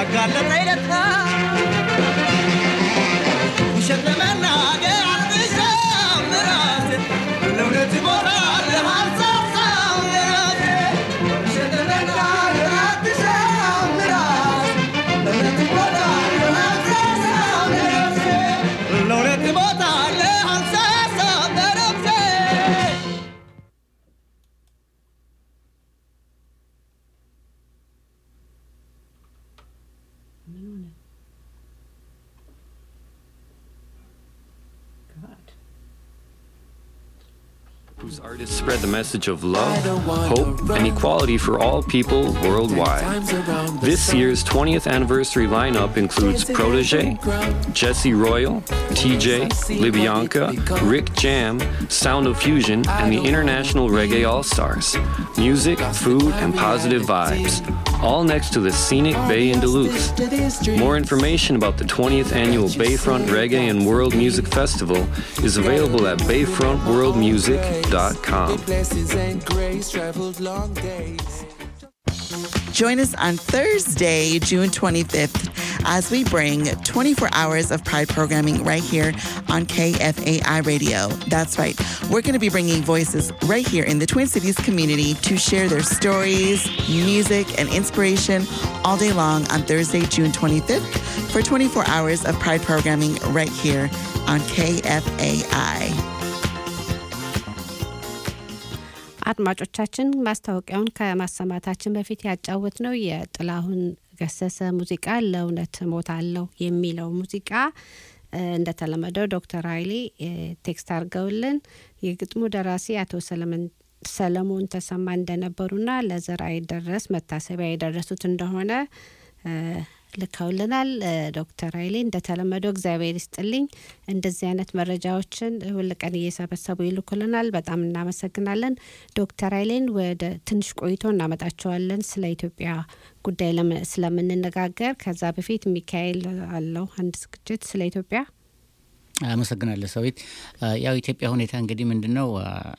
ያጋለጠ ይለታ ውሸት ለመናገር አልብሻም ራሴ ለእውነት እሞታለሁ አልሳሳም ለራሴ ውሸት ለመናገር አልብሻም ራሴ ለእውነት እሞታለሁ አልሳሳም ለራሴ ለእውነት እሞታለሁ አልሳሳም ለራሴ whose artists spread the message of love, hope, and equality for all people worldwide. This year's 20th anniversary lineup includes Protégé, Jesse Royal, TJ, Libyanka, Rick Jam, Sound of Fusion, and the International Reggae All-Stars. Music, food, and positive vibes. All next to the scenic bay in Duluth. More information about the 20th annual Bayfront Reggae and World Music Festival is available at bayfrontworldmusic.com. Join us on Thursday, June 25th, as we bring 24 hours of Pride programming right here on KFAI Radio. That's right. We're going to be bringing voices right here in the Twin Cities community to share their stories, music, and inspiration all day long on Thursday, June 25th for 24 hours of Pride programming right here on KFAI. አድማጮቻችን ማስታወቂያውን ከማሰማታችን በፊት ያጫወት ነው የጥላሁን ገሰሰ ሙዚቃ ለእውነት ሞታለሁ የሚለው ሙዚቃ እንደተለመደው ዶክተር ኃይሌ ቴክስት አርገውልን የግጥሙ ደራሲ አቶ ሰለሞን ተሰማ እንደነበሩና ለዘራይ ደረስ መታሰቢያ የደረሱት እንደሆነ ልከውልናል። ዶክተር ኃይሌ እንደተለመደው እግዚአብሔር ይስጥልኝ እንደዚህ አይነት መረጃዎችን ሁልቀን እየሰበሰቡ ይልኩልናል። በጣም እናመሰግናለን። ዶክተር ኃይሌን ወደ ትንሽ ቆይቶ እናመጣቸዋለን ስለ ኢትዮጵያ ጉዳይ ስለምንነጋገር። ከዛ በፊት ሚካኤል አለው አንድ ዝግጅት ስለ ኢትዮጵያ። አመሰግናለሁ ሰዊት። ያው ኢትዮጵያ ሁኔታ እንግዲህ ምንድነው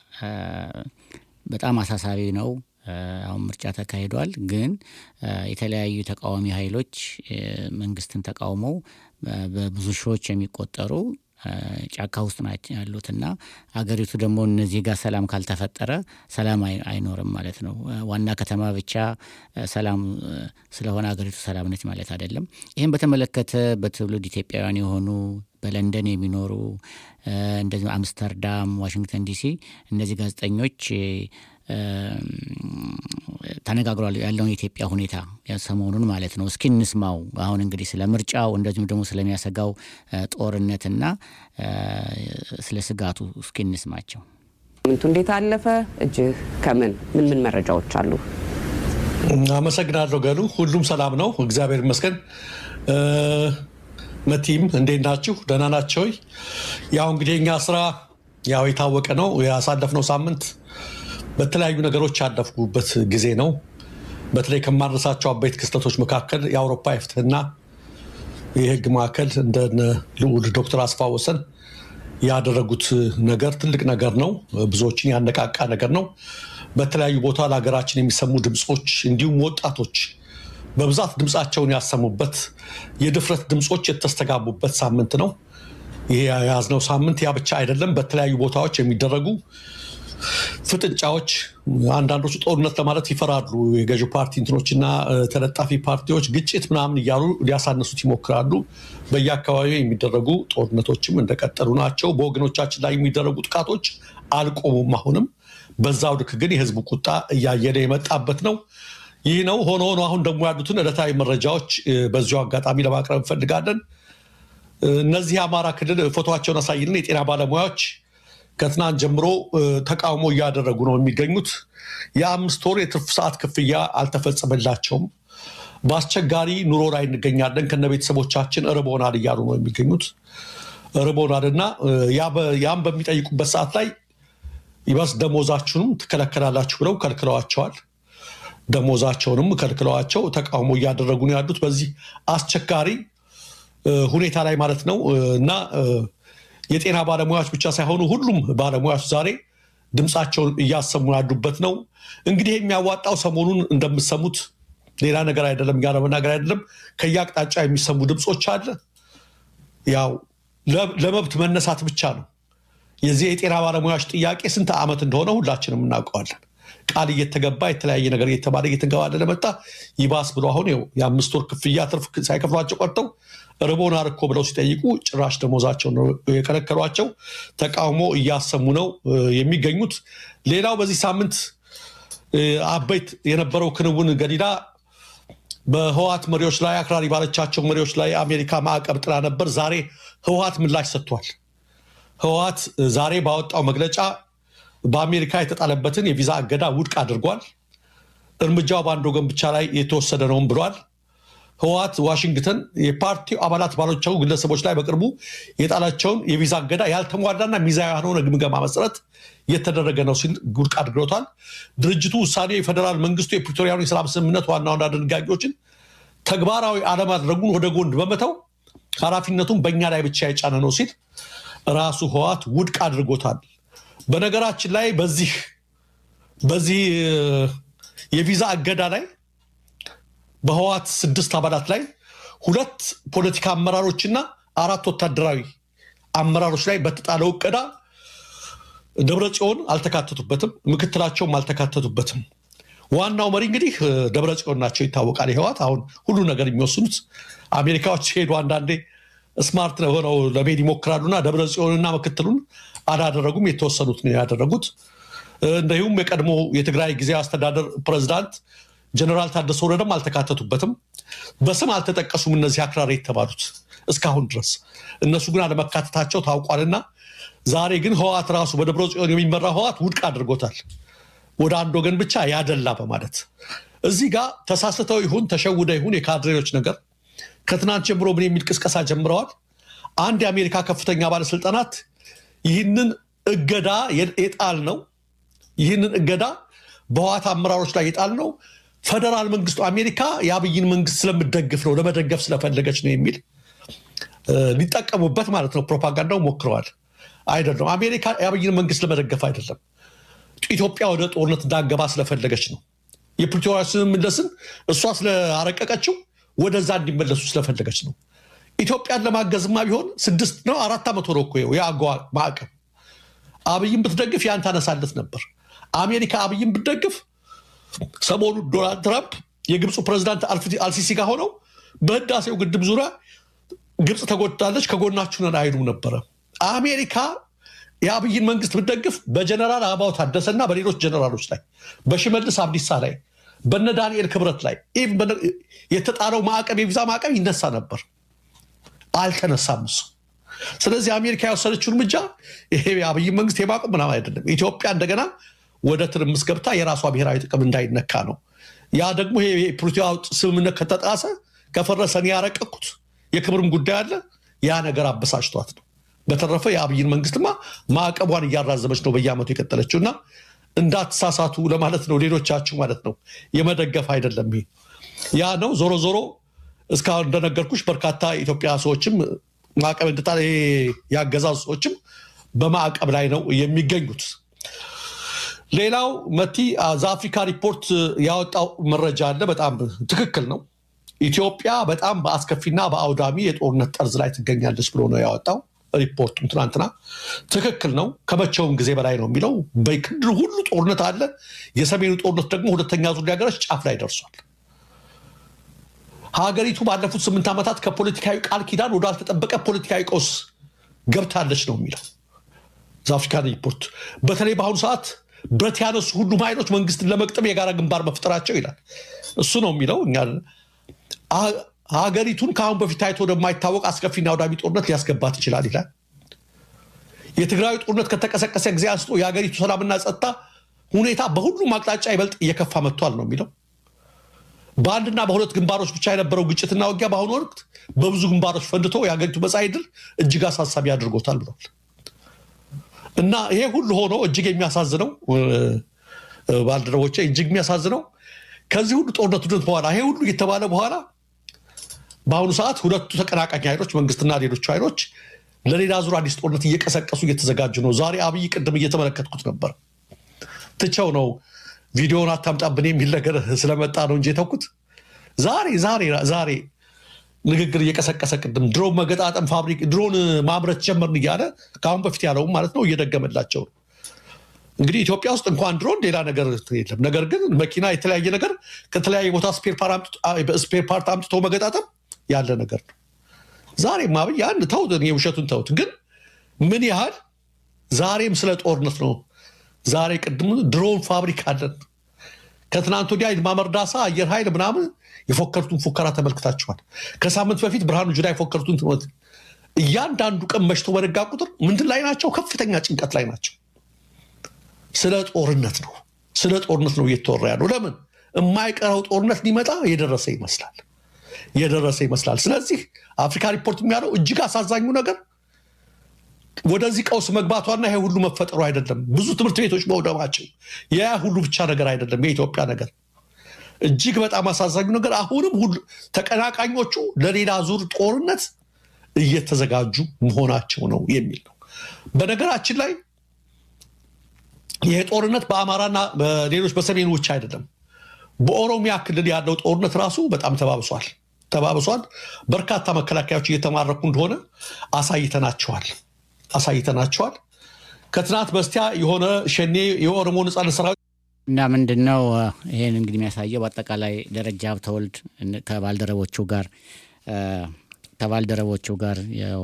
በጣም አሳሳቢ ነው። አሁን ምርጫ ተካሂዷል፣ ግን የተለያዩ ተቃዋሚ ኃይሎች መንግስትን ተቃውመው በብዙ ሺዎች የሚቆጠሩ ጫካ ውስጥ ናቸው ያሉትና አገሪቱ ደግሞ እነዚህ ጋር ሰላም ካልተፈጠረ ሰላም አይኖርም ማለት ነው። ዋና ከተማ ብቻ ሰላም ስለሆነ አገሪቱ ሰላም ነች ማለት አይደለም። ይሄን በተመለከተ በትውልድ ኢትዮጵያውያን የሆኑ በለንደን የሚኖሩ እንደዚህ አምስተርዳም፣ ዋሽንግተን ዲሲ እነዚህ ጋዜጠኞች ተነጋግሯል ያለውን የኢትዮጵያ ሁኔታ ያሰሞኑን ማለት ነው። እስኪ እንስማው። አሁን እንግዲህ ስለ ምርጫው እንደዚሁም ደግሞ ስለሚያሰጋው ጦርነትና ስለ ስጋቱ እስኪ እንስማቸው። ምንቱ እንዴት አለፈ? እጅህ ከምን ምን መረጃዎች አሉ? አመሰግናለሁ ገሉ። ሁሉም ሰላም ነው እግዚአብሔር ይመስገን። መቲም እንዴት ናችሁ? ደህና ናችሁ? ያው እንግዲህ እኛ ስራ ያው የታወቀ ነው። ያሳለፍነው ሳምንት በተለያዩ ነገሮች ያለፍኩበት ጊዜ ነው። በተለይ ከማድረሳቸው አበይት ክስተቶች መካከል የአውሮፓ የፍትህና የህግ ማዕከል እንደ ልዑል ዶክተር አስፋው ወሰን ያደረጉት ነገር ትልቅ ነገር ነው። ብዙዎችን ያነቃቃ ነገር ነው። በተለያዩ ቦታ ለሀገራችን የሚሰሙ ድምጾች እንዲሁም ወጣቶች በብዛት ድምጻቸውን ያሰሙበት የድፍረት ድምጾች የተስተጋቡበት ሳምንት ነው። ይሄ ያዝነው ሳምንት ያ ብቻ አይደለም። በተለያዩ ቦታዎች የሚደረጉ ፍጥጫዎች አንዳንዶቹ ጦርነት ለማለት ይፈራሉ። የገዢው ፓርቲ እንትኖችና ተለጣፊ ፓርቲዎች ግጭት ምናምን እያሉ ሊያሳነሱት ይሞክራሉ። በየአካባቢው የሚደረጉ ጦርነቶችም እንደቀጠሉ ናቸው። በወገኖቻችን ላይ የሚደረጉ ጥቃቶች አልቆሙም። አሁንም በዛው ልክ ግን የህዝቡ ቁጣ እያየለ የመጣበት ነው። ይህ ነው ሆኖ አሁን ደግሞ ያሉትን ዕለታዊ መረጃዎች በዚሁ አጋጣሚ ለማቅረብ እንፈልጋለን። እነዚህ አማራ ክልል ፎቶዋቸውን አሳይልን የጤና ባለሙያዎች ከትናንት ጀምሮ ተቃውሞ እያደረጉ ነው የሚገኙት። የ5 ወር የትርፍ ሰዓት ክፍያ አልተፈጸመላቸውም። በአስቸጋሪ ኑሮ ላይ እንገኛለን ከነቤተሰቦቻችን እርቦናል እያሉ ነው የሚገኙት። እርቦናልና ያም በሚጠይቁበት ሰዓት ላይ ይባስ ደሞዛችሁንም ትከለከላላችሁ ብለው ከልክለዋቸዋል። ደሞዛቸውንም ከልክለዋቸው ተቃውሞ እያደረጉ ነው ያሉት በዚህ አስቸጋሪ ሁኔታ ላይ ማለት ነው። እና የጤና ባለሙያዎች ብቻ ሳይሆኑ ሁሉም ባለሙያዎች ዛሬ ድምጻቸውን እያሰሙ ያሉበት ነው። እንግዲህ የሚያዋጣው ሰሞኑን እንደምትሰሙት ሌላ ነገር አይደለም ጋር መናገር አይደለም ከያቅጣጫ የሚሰሙ ድምጾች አለ ያው ለመብት መነሳት ብቻ ነው የዚህ የጤና ባለሙያዎች ጥያቄ ስንት አመት እንደሆነ ሁላችንም እናውቀዋለን ቃል እየተገባ የተለያየ ነገር እየተባለ እየተንገባደለ መጣ ይባስ ብሎ አሁን የ5 ወር ክፍያ ትርፍ ሳይከፍሏቸው ቀርተው ርቦና አርኮ ብለው ሲጠይቁ ጭራሽ ደሞዛቸው ነው የከለከሏቸው ተቃውሞ እያሰሙ ነው የሚገኙት ሌላው በዚህ ሳምንት አበይት የነበረው ክንውን ገዲዳ በህዋት መሪዎች ላይ አክራሪ ባለቻቸው መሪዎች ላይ አሜሪካ ማዕቀብ ጥላ ነበር ዛሬ ህዋት ምላሽ ሰጥቷል ህዋት ዛሬ ባወጣው መግለጫ በአሜሪካ የተጣለበትን የቪዛ አገዳ ውድቅ አድርጓል እርምጃው በአንድ ወገን ብቻ ላይ የተወሰደ ነው ብሏል ህዋት ዋሽንግተን የፓርቲው አባላት ባሎቻቸው ግለሰቦች ላይ በቅርቡ የጣላቸውን የቪዛ አገዳ ያልተሟላና ሚዛናዊ ያልሆነ ግምገማ መሰረት የተደረገ ነው ሲል ውድቅ አድርጎታል ድርጅቱ ውሳኔ የፌደራል መንግስቱ የፕሪቶሪያውን የሰላም ስምምነት ዋና ዋና ድንጋጌዎችን ተግባራዊ አለማድረጉን ወደ ጎን በመተው ኃላፊነቱን በእኛ ላይ ብቻ የጫነ ነው ሲል ራሱ ህዋት ውድቅ አድርጎታል በነገራችን ላይ በዚህ የቪዛ አገዳ ላይ በህዋት 6 አባላት ላይ 2 ፖለቲካ አመራሮችና 4 ወታደራዊ አመራሮች ላይ በተጣለው እቀዳ ደብረጽዮን አልተካተቱበትም ምክትላቸውም አልተካተቱበትም ዋናው መሪ እንግዲህ ደብረጽዮን ናቸው ይታወቃል ህዋት አሁን ሁሉ ነገር የሚወስኑት አሜሪካዎች ሄዱ አንዳንዴ ስማርት ሆነው ለሜዲ ሞክራሉና ደብረጽዮንና ምክትሉን አላደረጉም የተወሰኑት ነው ያደረጉት እንደውም የቀድሞ የትግራይ ጊዜያዊ አስተዳደር ፕሬዝዳንት ጀነራል ታደሰ ወረደም አልተካተቱበትም በስም አልተጠቀሱም እነዚህ አክራሪ የተባሉት እስካሁን ድረስ እነሱ ግን አለመካተታቸው ታውቋልና ዛሬ ግን ህዋት ራሱ በደብረጽዮን የሚመራ ህዋት ውድቅ አድርጎታል ወደ አንድ ወገን ብቻ ያደላ በማለት እዚህ ጋር ተሳስተው ይሁን ተሸውደ ይሁን የካድሬዎች ነገር ከትናንት ጀምሮ ምን የሚል ቅስቀሳ ጀምረዋል አንድ የአሜሪካ ከፍተኛ ባለስልጣናት ይህንን እገዳ የጣል ነው ይህንን እገዳ በህዋት አመራሮች ላይ የጣል ነው ፌደራል መንግስቱ አሜሪካ የአብይን መንግስት ስለምትደግፍ ነው ለመደገፍ ስለፈለገች ነው የሚል ሊጠቀሙበት ማለት ነው ፕሮፓጋንዳው ሞክረዋል አይደለም አሜሪካ የአብይን መንግስት ለመደገፍ አይደለም ኢትዮጵያ ወደ ጦርነት እንዳገባ ስለፈለገች ነው የፕሪቶሪያ ስምምነትን እሷ ስለአረቀቀችው ወደዛ እንዲመለሱ ስለፈለገች ነው ኢትዮጵያን ለማገዝማ ቢሆን 6 ነው 4 አመት ወርቆ ያጓ ማዕቀብ አብይን ብትደግፍ ያን ታነሳለት ነበር አሜሪካ አብይን ብትደግፍ ሰሞኑ ዶናልድ ትራምፕ የግብፁ ፕሬዝዳንት አልሲሲ ጋር ሆነው በህዳሴው ግድብ ዙሪያ ግብፅ ተጎድታለች ከጎናችሁ ነን አይሉም ነበር አሜሪካ የአብይን መንግስት ብትደግፍ በጀነራል አበባው ታደሰና በሌሎች ጀነራሎች ላይ በሽመልስ አብዲሳ ላይ በነ ዳንኤል ክብረት ላይ የተጣለው ማዕቀብ የቪዛ ማዕቀብ ይነሳ ነበር አልተነሳም ስለዚህ አሜሪካ ያወሰደችው እርምጃ ይሄ የአብይን መንግስት የማቆም ምናምን አይደለም ኢትዮጵያ እንደገና ወደ ትርምስ ገብታ የራሷ ብሔራዊ ጥቅም እንዳይነካ ነው ያ ደግሞ ይሄ ፕሪቶሪያ ስምምነት ከተጣሰ ከፈረሰን ያረቀቁት የክብርም ጉዳይ አለ ያ ነገር አበሳጭቷት ነው በተረፈ የአብይን መንግስትማ ማዕቀቧን እያራዘመች ነው በየአመቱ የቀጠለችውና እንዳትሳሳቱ ለማለት ነው ሌሎቻችሁ ማለት ነው የመደገፍ አይደለም ያ ነው ዞሮ ዞሮ እስካሁን እንደነገርኩሽ በርካታ ኢትዮጵያ ሰዎችም ማዕቀብ እንደታለ ያገዛዙ ሰዎችም በማዕቀብ ላይ ነው የሚገኙት ሌላው መቲ አፍሪካ ሪፖርት ያወጣው መረጃ አለ በጣም ትክክል ነው ኢትዮጵያ በጣም በአስከፊና በአውዳሚ የጦርነት ጠርዝ ላይ ትገኛለች ብሎ ነው ያወጣው ሪፖርቱን ትናንትና ትክክል ነው ከመቼውም ጊዜ በላይ ነው የሚለው በክልሉ ሁሉ ጦርነት አለ የሰሜኑ ጦርነት ደግሞ ሁለተኛ ዙር ሊያገረች ጫፍ ላይ ደርሷል ሀገሪቱ ባለፉት 8 አመታት ከፖለቲካዊ ቃል ኪዳን ወደ አልተጠበቀ ፖለቲካዊ ቀውስ ገብታለች ነው የሚለው አፍሪካ ሪፖርት በተለይ በአሁኑ ሰዓት ብረት ያነሱ ሁሉም ኃይሎች መንግስትን ለመቅጠም የጋራ ግንባር መፍጠራቸው ይላል እሱ ነው የሚለው እኛ ሀገሪቱን ከአሁን በፊት ታይቶ ወደማይታወቅ አስከፊና አውዳሚ ጦርነት ሊያስገባት ይችላል ይላል የትግራይ ጦርነት ከተቀሰቀሰ ጊዜ አንስቶ የሀገሪቱ ሰላምና ጸጥታ ሁኔታ በሁሉም አቅጣጫ ይበልጥ እየከፋ መጥቷል ነው የሚለው በአንድና በሁለት ግንባሮች ብቻ የነበረው ግጭትና ውጊያ በአሁኑ ወቅት በብዙ ግንባሮች ፈንድቶ የሀገሪቱ መጻኢ ዕድል እጅግ አሳሳቢ አድርጎታል ብሏል እና ይሄ ሁሉ ሆኖ እጅግ የሚያሳዝነው ባልደረቦቼ እጅግ የሚያሳዝነው ከዚህ ሁሉ ጦርነት በኋላ ይሄ ሁሉ እየተባለ በኋላ በአሁኑ ሰዓት ሁለቱ ተቀናቃኝ ኃይሎች መንግስትና ሌሎች ኃይሎች ለሌላ ዙር አዲስ ጦርነት እየቀሰቀሱ እየተዘጋጁ ነው ዛሬ አብይ ቅድም እየተመለከትኩት ነበር ትቻው ነው ቪዲዮውን አታምጣብን የሚል ነገር ስለመጣ ነው እንጂ ተውኩት ዛሬ ንግግር እየቀሰቀሰ ቅድም ድሮን መገጣጠም ፋብሪክ ድሮን ማምረት ጀመርን እያለ ካሁን በፊት ያለው ማለት ነው እየደገመላቸው ነው። እንግዲህ ኢትዮጵያ ውስጥ እንኳን ድሮን ሌላ ነገር የለም። ነገር ግን መኪና የተለያየ ነገር ከተለያየ ቦታ ስፔር ፓርት አምጥቶ መገጣጠም ያለ ነገር ነው። ዛሬ ማብ ያን ተውት፣ የውሸቱን ተውት። ግን ምን ያህል ዛሬም ስለ ጦርነት ነው። ዛሬ ቅድም ድሮን ፋብሪካ አለን። ከትናንት ወዲያ ማመርዳሳ አየር ኃይል ምናምን የፎከሩትን ፉከራ ተመልክታችኋል። ከሳምንት በፊት ብርሃኑ ጁላ የፎከሩትን ትምህርት እያንዳንዱ ቀን መሽቶ በነጋ ቁጥር ምንድን ላይ ናቸው? ከፍተኛ ጭንቀት ላይ ናቸው። ስለ ጦርነት ነው እየተወራ ያለው። ለምን የማይቀረው ጦርነት ሊመጣ የደረሰ ይመስላል። ስለዚህ አፍሪካ ሪፖርት የሚያለው እጅግ አሳዛኙ ነገር ወደዚህ ቀውስ መግባቷና ይሄ ሁሉ መፈጠሩ አይደለም። ብዙ ትምህርት ቤቶች መውደማቸው ያ ሁሉ ብቻ ነገር አይደለም። የኢትዮጵያ ነገር እጅግ በጣም አሳዛኙ ነገር አሁንም ሁሉ ተቀናቃኞቹ ለሌላ ዙር ጦርነት እየተዘጋጁ መሆናቸው ነው የሚል ነው። በነገራችን ላይ ይሄ ጦርነት በአማራና በሌሎች በሰሜን ብቻ አይደለም። በኦሮሚያ ክልል ያለው ጦርነት ራሱ በጣም ተባብሷል። በርካታ መከላከያዎች እየተማረኩ እንደሆነ አሳይተናቸዋል። ከትናንት በስቲያ የሆነ ሸኔ የኦሮሞ ነጻነት ሰራዊት እና ምንድነው ይሄን እንግዲህ የሚያሳየው በአጠቃላይ ደረጃ ሀብተወልድ ከባልደረቦቹ ጋር ያው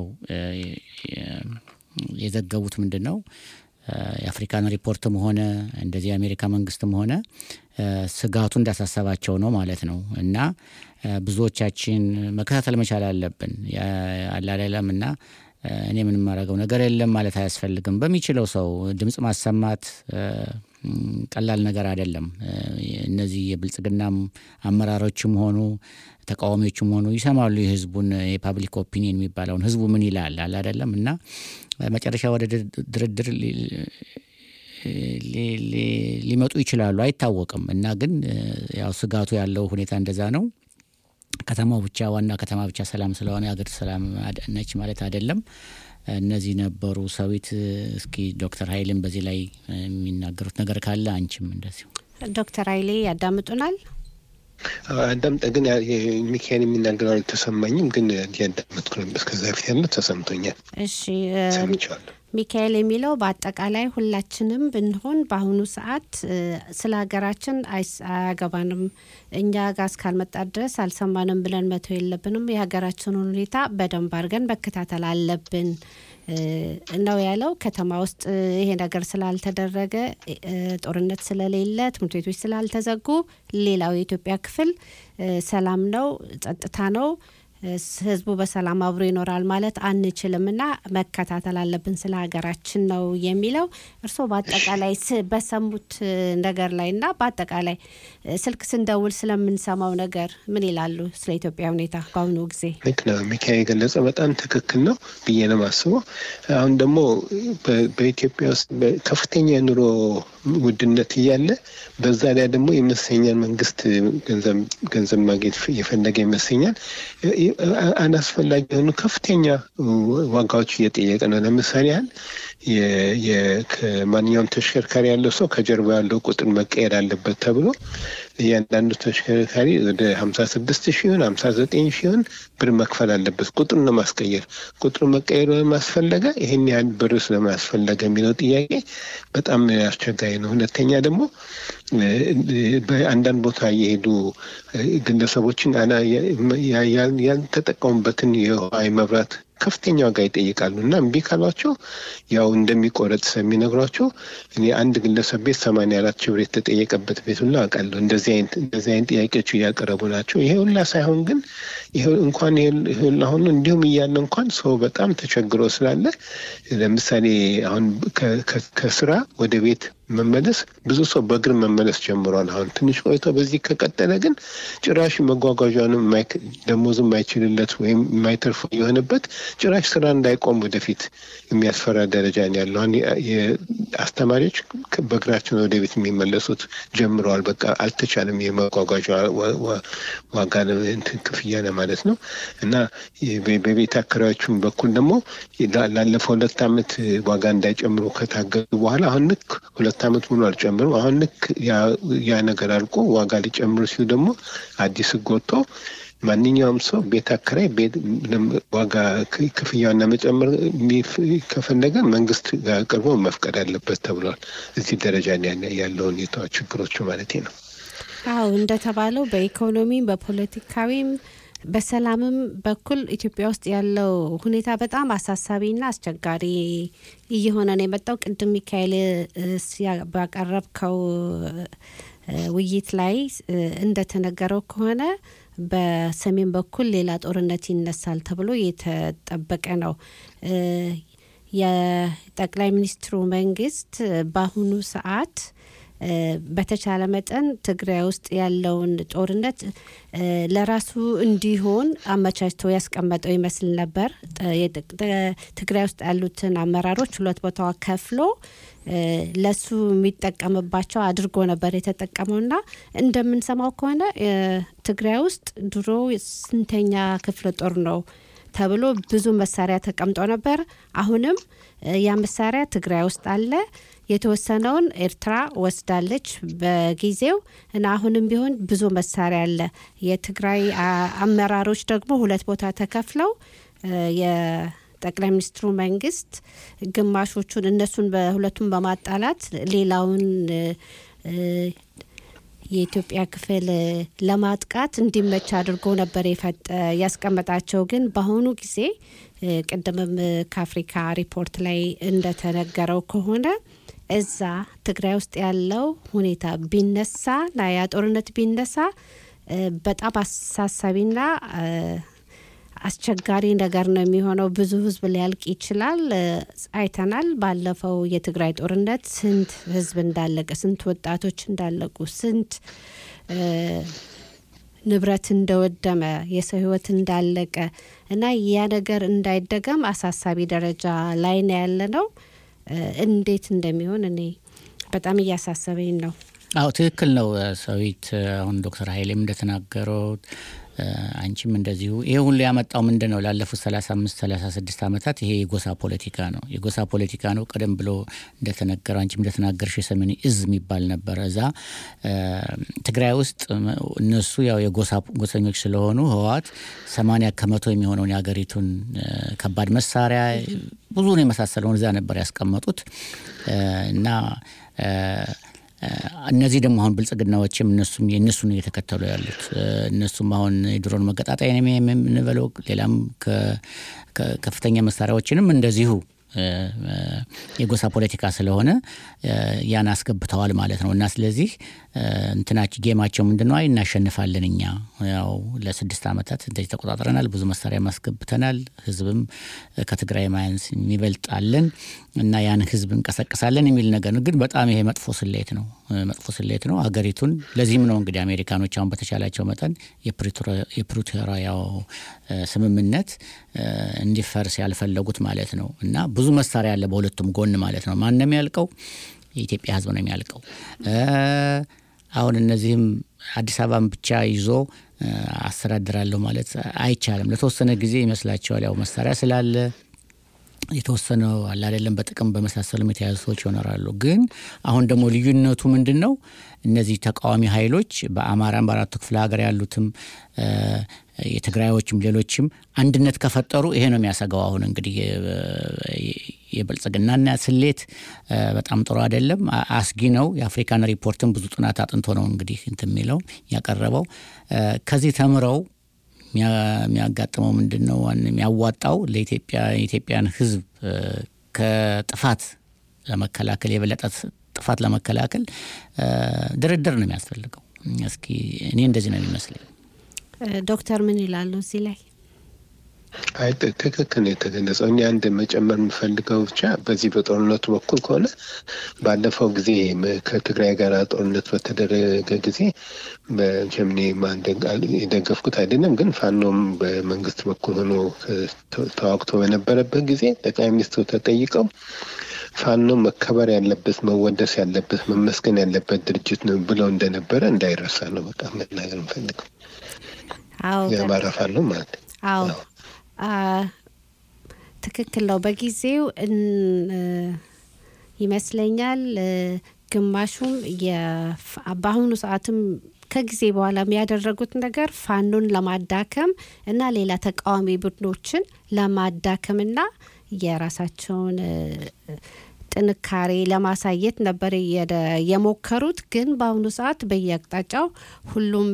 የዘገቡት ምንድነው የአፍሪካን ሪፖርትም ሆነ እንደዚህ የአሜሪካ መንግስትም ሆነ ስጋቱ እንዳሳሰባቸው ነው ማለት ነው። እና ብዙዎቻችን መከታተል መቻል አለብን አላለምና እኔ ምንም ማረጋው ነገር የለም ማለት አያስፈልግም። በሚችለው ሰው ድምጽ ማሰማት ቀላል ነገር አይደለም። እነዚህ የብልጽግናም አመራሮችም ሆኑ ተቃዋሚዎችም ሆኑ ይሰማሉ የህዝቡን የፐብሊክ ኦፒኒየን የሚባለውን ህዝቡ ምን ይላል አይደለም። እና መጨረሻ ወደ ድርድር ሊመጡ ይችላሉ አይታወቅም። እና ግን ያው ስጋቱ ያለው ሁኔታ እንደዛ ነው። ከተማው ብቻ ዋና ከተማ ብቻ ሰላም ስለሆነ ሀገር ሰላም ነች ማለት አይደለም። እነዚህ ነበሩ ሰዊት። እስኪ ዶክተር ኃይሌም በዚህ ላይ የሚናገሩት ነገር ካለ አንቺም እንደዚሁ። ዶክተር ኃይሌ ያዳምጡናል? አንዳምጥ ግን ሚካኤል የሚናገረው አልተሰማኝም፣ ግን ያዳምጥኩ ነው። እስከዛ በፊት ያለው ተሰምቶኛል። እሺ ሚካኤል የሚለው በአጠቃላይ ሁላችንም ብንሆን በአሁኑ ሰዓት ስለ ሀገራችን አያገባንም፣ እኛ ጋር እስካልመጣ ድረስ አልሰማንም ብለን መተው የለብንም። የሀገራችንን ሁኔታ በደንብ አድርገን መከታተል አለብን ነው ያለው። ከተማ ውስጥ ይሄ ነገር ስላልተደረገ ጦርነት ስለሌለ ትምህርት ቤቶች ስላልተዘጉ ሌላው የኢትዮጵያ ክፍል ሰላም ነው፣ ጸጥታ ነው፣ ህዝቡ በሰላም አብሮ ይኖራል ማለት አንችልምና መከታተል አለብን ስለ ሀገራችን ነው የሚለው። እርሶ በአጠቃላይ በሰሙት ነገር ላይና በአጠቃላይ ስልክ ስንደውል ስለምንሰማው ነገር ምን ይላሉ ስለ ኢትዮጵያ ሁኔታ በአሁኑ ጊዜ? ልክ ነው ሚካኤል የገለጸ በጣም ትክክል ነው ብዬ ነው የማስበው። አሁን ደግሞ በኢትዮጵያ ውስጥ ከፍተኛ ኑሮ ውድነት እያለ በዛ ላይ ደግሞ የመሰኛል መንግስት ገንዘብ ማግኘት የፈለገ ይመስኛል አናስፈላጊ የሆኑ ከፍተኛ ዋጋዎች እየጠየቀ ነው። ለምሳሌ ከማንኛውም ተሽከርካሪ ያለው ሰው ከጀርባ ያለው ቁጥር መቀየር አለበት ተብሎ እያንዳንዱ ተሽከርካሪ ወደ 56,000 59,000 ብር መክፈል አለበት ቁጥሩን ለማስቀየር። ቁጥሩ መቀየሩ ለማስፈለገ ይሄን ያህል ብር ስለማስፈለገ የሚለው ጥያቄ በጣም አስቸጋሪ ነው። ሁለተኛ ደግሞ በአንዳንድ ቦታ እየሄዱ ግለሰቦችን ያልተጠቀሙበትን የውሃ መብራት ከፍተኛ ዋጋ ይጠይቃሉ እና እምቢ ካሏቸው ያው እንደሚቆረጥ ስለሚነግሯቸው እኔ አንድ ግለሰብ ቤት 84 ሺህ ብር የተጠየቀበት ቤት ሁሉ አውቃለሁ። እንደዚህ አይነት ጥያቄዎች እያቀረቡ ናቸው። ይሄ ሁላ ሳይሆን ግን ይሄ እንኳን ይሄ አሁን እንዲሁም እያለ እንኳን ሰው በጣም ተቸግሮ ስላለ ለምሳሌ አሁን ከስራ ወደ ቤት መመለስ ብዙ ሰው በእግር መመለስ ጀምሯል። አሁን ትንሽ ቆይቶ በዚህ ከቀጠለ ግን ጭራሽ መጓጓዣንም ደሞዝም ማይችልለት ወይም የማይተርፈው የሆነበት ጭራሽ ስራ እንዳይቆም ወደፊት የሚያስፈራ ደረጃ ነው ያለው። አስተማሪዎች በእግራቸው ወደ ቤት የሚመለሱት ጀምረዋል። በቃ አልተቻለም የመጓጓዣ ዋጋ ክፍያ ማለት ነው። እና በቤት አከራዮቹም በኩል ደግሞ ላለፈው 2 ዓመት ዋጋ እንዳይጨምሩ ከታገዱ በኋላ አሁን ልክ 2 ዓመት ሙሉ አልጨምሩ። አሁን ልክ ያ ነገር አልቆ ዋጋ ሊጨምሩ ሲሉ ደግሞ አዲስ ሕግ ወጥቶ ማንኛውም ሰው ቤት አከራይ ዋጋ ክፍያውና መጨመር ከፈለገ መንግስት ጋር ቀርቦ መፍቀድ አለበት ተብሏል። እዚህ ደረጃ ያለው ሁኔታ ችግሮቹ ማለት ነው። አዎ እንደተባለው በኢኮኖሚም በፖለቲካዊም በሰላምም በኩል ኢትዮጵያ ውስጥ ያለው ሁኔታ በጣም አሳሳቢና አስቸጋሪ እየሆነ ነው የመጣው። ቅድም ሚካኤል ባቀረብከው ውይይት ላይ እንደተነገረው ከሆነ በሰሜን በኩል ሌላ ጦርነት ይነሳል ተብሎ የተጠበቀ ነው። የጠቅላይ ሚኒስትሩ መንግስት በአሁኑ ሰዓት በተቻለ መጠን ትግራይ ውስጥ ያለውን ጦርነት ለራሱ እንዲሆን አመቻችቶ ያስቀመጠው ይመስል ነበር። ትግራይ ውስጥ ያሉትን አመራሮች 2 ቦታ ከፍሎ ለሱ የሚጠቀምባቸው አድርጎ ነበር የተጠቀመውና እንደምንሰማው ከሆነ ትግራይ ውስጥ ድሮ ስንተኛ ክፍለ ጦር ነው ተብሎ ብዙ መሳሪያ ተቀምጦ ነበር። አሁንም ያ መሳሪያ ትግራይ ውስጥ አለ። የተወሰነውን ኤርትራ ወስዳለች በጊዜው እና አሁንም ቢሆን ብዙ መሳሪያ አለ። የትግራይ አመራሮች ደግሞ 2 ቦታ ተከፍለው የጠቅላይ ሚኒስትሩ መንግስት ግማሾቹን እነሱን በሁለቱም በማጣላት ሌላውን የኢትዮጵያ ክፍል ለማጥቃት እንዲመች አድርጎ ነበር ያስቀመጣቸው። ግን በአሁኑ ጊዜ ቀደምም ከአፍሪካ ሪፖርት ላይ እንደተነገረው ከሆነ እዛ ትግራይ ውስጥ ያለው ሁኔታ ቢነሳ ያ ጦርነት ቢነሳ በጣም አሳሳቢና አስቸጋሪ ነገር ነው የሚሆነው። ብዙ ህዝብ ሊያልቅ ይችላል። አይተናል ባለፈው የትግራይ ጦርነት ስንት ህዝብ እንዳለቀ፣ ስንት ወጣቶች እንዳለቁ፣ ስንት ንብረት እንደወደመ፣ የሰው ህይወት እንዳለቀ እና ያ ነገር እንዳይደገም አሳሳቢ ደረጃ ላይ ነው ያለነው። እንዴት እንደሚሆን እኔ በጣም እያሳሰበኝ ነው። አዎ ትክክል ነው ሰዊት። አሁን ዶክተር ኃይሌም እንደተናገረው አንቺም እንደዚሁ ይሄ ሁሉ ያመጣው ምንድነው? ላለፉት 35-36 አመታት ይሄ የጎሳ ፖለቲካ ነው። የጎሳ ፖለቲካ ነው። ቀደም ብሎ እንደተነገረው አንቺም እንደተናገርሽ የሰሜን እዝ የሚባል ነበር። እዛ ትግራይ ውስጥ እነሱ ያው ጎሰኞች ስለሆኑ ህወሓት 80% የሚሆነውን የሀገሪቱን ከባድ መሳሪያ ብዙ ነው የመሳሰለውን እዛ ነበር ያስቀመጡት እና እነዚህ ደግሞ አሁን ብልጽግናዎችም እነሱን እየተከተሉ ያሉት እነሱም አሁን የድሮን መገጣጣያ የምንበለው ሌላም ከፍተኛ መሳሪያዎችንም እንደዚሁ የጎሳ ፖለቲካ ስለሆነ ያን አስገብተዋል ማለት ነው። እና ስለዚህ እንትናች ጌማቸው ምንድነው? እናሸንፋለን እኛ ያው ለ6 አመታት እንደዚህ ተቆጣጥረናል፣ ብዙ መሳሪያ ማስገብተናል፣ ህዝብም ከትግራይ ማያንስ የሚበልጣለን እና ያን ህዝብ እንቀሰቅሳለን የሚል ነገር ነው። ግን በጣም ይሄ መጥፎ ስሌት ነው ሀገሪቱን። ለዚህም ነው እንግዲህ አሜሪካኖች አሁን በተቻላቸው መጠን የፕሪቶሪያው ስምምነት እንዲፈርስ ያልፈለጉት ማለት ነው። እና ብዙ መሳሪያ አለ በሁለቱም ጎን ማለት ነው። ማን ነው የሚያልቀው? የኢትዮጵያ ህዝብ ነው የሚያልቀው። አሁን እነዚህም አዲስ አበባን ብቻ ይዞ አስተዳድራለሁ ማለት አይቻልም። ለተወሰነ ጊዜ ይመስላቸዋል ያው መሳሪያ ስላለ የተወሰነው አለ አይደለም በጥቅም በመሳሰሉም የተያዙ ሰዎች ይኖራሉ። ግን አሁን ደግሞ ልዩነቱ ምንድነው? እነዚህ ተቃዋሚ ኃይሎች በአማራም በአራቱ ክፍለ ሀገር ያሉትም የትግራዮችም ሌሎችም አንድነት ከፈጠሩ ይሄ ነው የሚያሰጋው። አሁን እንግዲህ የብልጽግናና ስሌት በጣም ጥሩ አይደለም፣ አስጊ ነው። የአፍሪካን ሪፖርትም ብዙ ጥናት አጥንቶ ነው እንግዲህ የሚለው ያቀረበው። ከዚህ ተምረው የሚያጋጥመው ምንድነው? የሚያዋጣው የኢትዮጵያን ህዝብ ከጥፋት ለመከላከል የበለጠ ጥፋት ለመከላከል ድርድር ነው የሚያስፈልገው። እስኪ እኔ እንደዚህ ነው የሚመስለኝ። ዶክተር ምን ይላሉ እዚህ ላይ? አይ ትክክል የተገለጸው። እኔ አንድ መጨመር የምፈልገው ብቻ በዚህ በጦርነቱ በኩል ከሆነ ባለፈው ጊዜ ከትግራይ ጋር ጦርነት በተደረገ ጊዜ በጀምኔ የደገፍኩት አይደለም፣ ግን ፋኖም በመንግስት በኩል ሆኖ ተዋግቶ በነበረበት ጊዜ ጠቅላይ ሚኒስትሩ ተጠይቀው ፋኖ መከበር ያለበት መወደስ ያለበት መመስገን ያለበት ድርጅት ነው ብለው እንደነበረ እንዳይረሳ ነው በቃ መናገር እንፈልገው። አዎ የአማራ ፋኖ ማለት አዎ ትክክል ነው። በጊዜው ይመስለኛል ግማሹም በአሁኑ ሰዓትም ከጊዜ በኋላ የሚያደርጉት ነገር ፋኖን ለማዳከም እና ሌላ ተቃዋሚ ቡድኖችን ለማዳከምና የራሳቸውን ጥንካሬ ለማሳየት ነበር የሞከሩት። ግን በአሁኑ ሰዓት በየአቅጣጫው ሁሉም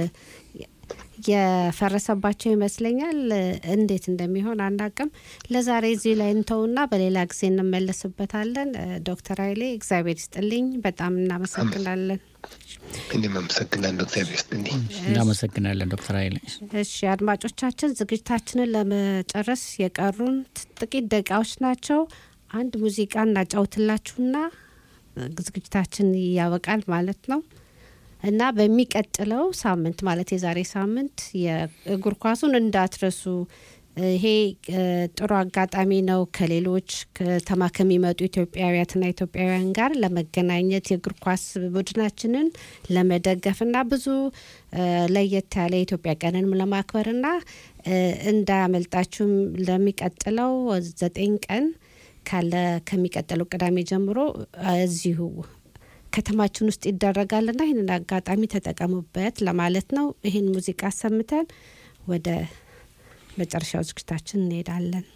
የፈረሰባቸው ይመስለኛል። እንዴት እንደሚሆን አናውቅም። ለዛሬ እዚህ ላይ እንተውና በሌላ ጊዜ እንመለስበታለን። ዶክተር ኃይሌ እግዚአብሔር ይስጥልኝ፣ በጣም እናመሰግናለን። እኔም አመሰግናለሁ። እግዚአብሔር ይስጥልኝ። እናመሰግናለን ዶክተር ኃይሌ። እሺ አድማጮቻችን፣ ዝግጅታችንን ለመጨረስ የቀሩን ጥቂት ደቂቃዎች ናቸው። አንድ ሙዚቃ እናጫውትላችሁና ዝግጅታችን ያበቃል ማለት ነው። እና በሚቀጥለው ሳምንት ማለት የዛሬ ሳምንት የእግር ኳሱን እንዳትረሱ። ይሄ ጥሩ አጋጣሚ ነው ከሌሎች ከተማ ከሚመጡ ኢትዮጵያውያንና ኢትዮጵያውያን ጋር ለመገናኘት የእግር ኳስ ቡድናችንን ለመደገፍና ብዙ ለየት ያለ ኢትዮጵያ ቀንን ለማክበርና እንዳያመልጣችሁ። ለሚቀጥለው 9 ቀን ከሚቀጥለው ቅዳሜ ጀምሮ እዚሁ ከተማችን ውስጥ ይደረጋልና ይሄንን አጋጣሚ ተጠቀሙበት ለማለት ነው። ይሄን ሙዚቃ ሰምተን ወደ መጨረሻው ዝግጅታችን እንሄዳለን።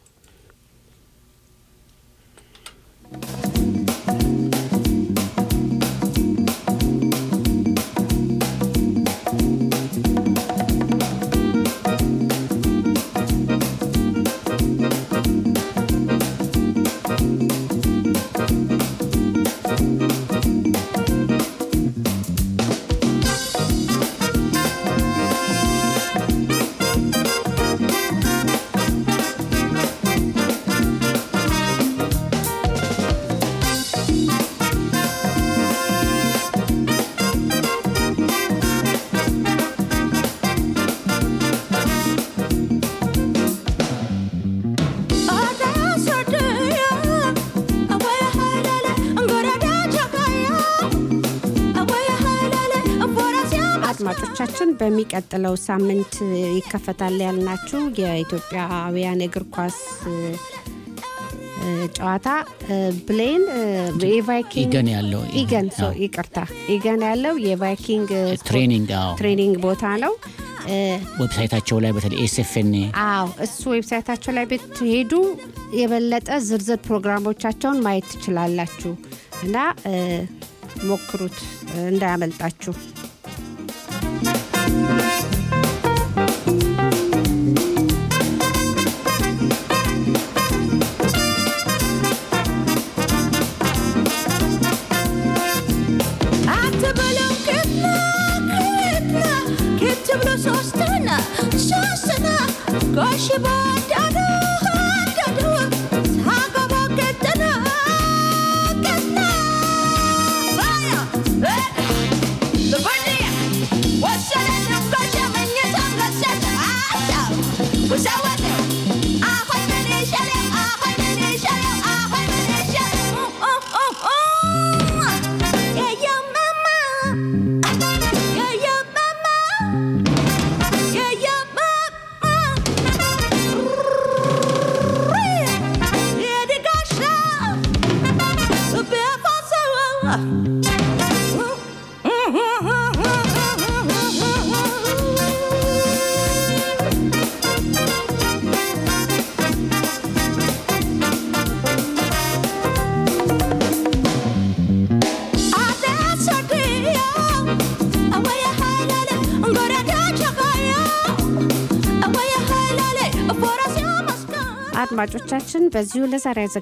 አድማጮቻችን በሚቀጥለው ሳምንት ይከፈታል ያልናችሁ የኢትዮጵያውያን እግር ኳስ ጨዋታ ብሌን የቫይኪንግ ኢገን ያለው የቫይኪንግ ትሬኒንግ ቦታ ነው። ዌብሳይታቸው ላይ በተለይ ኤስኤፍኤን እሱ ዌብሳይታቸው ላይ ብትሄዱ የበለጠ ዝርዝር ፕሮግራሞቻቸውን ማየት ትችላላችሁ እና ሞክሩት እንዳያመልጣችሁ። አድማጮቻችን በዚሁ ለዛሬ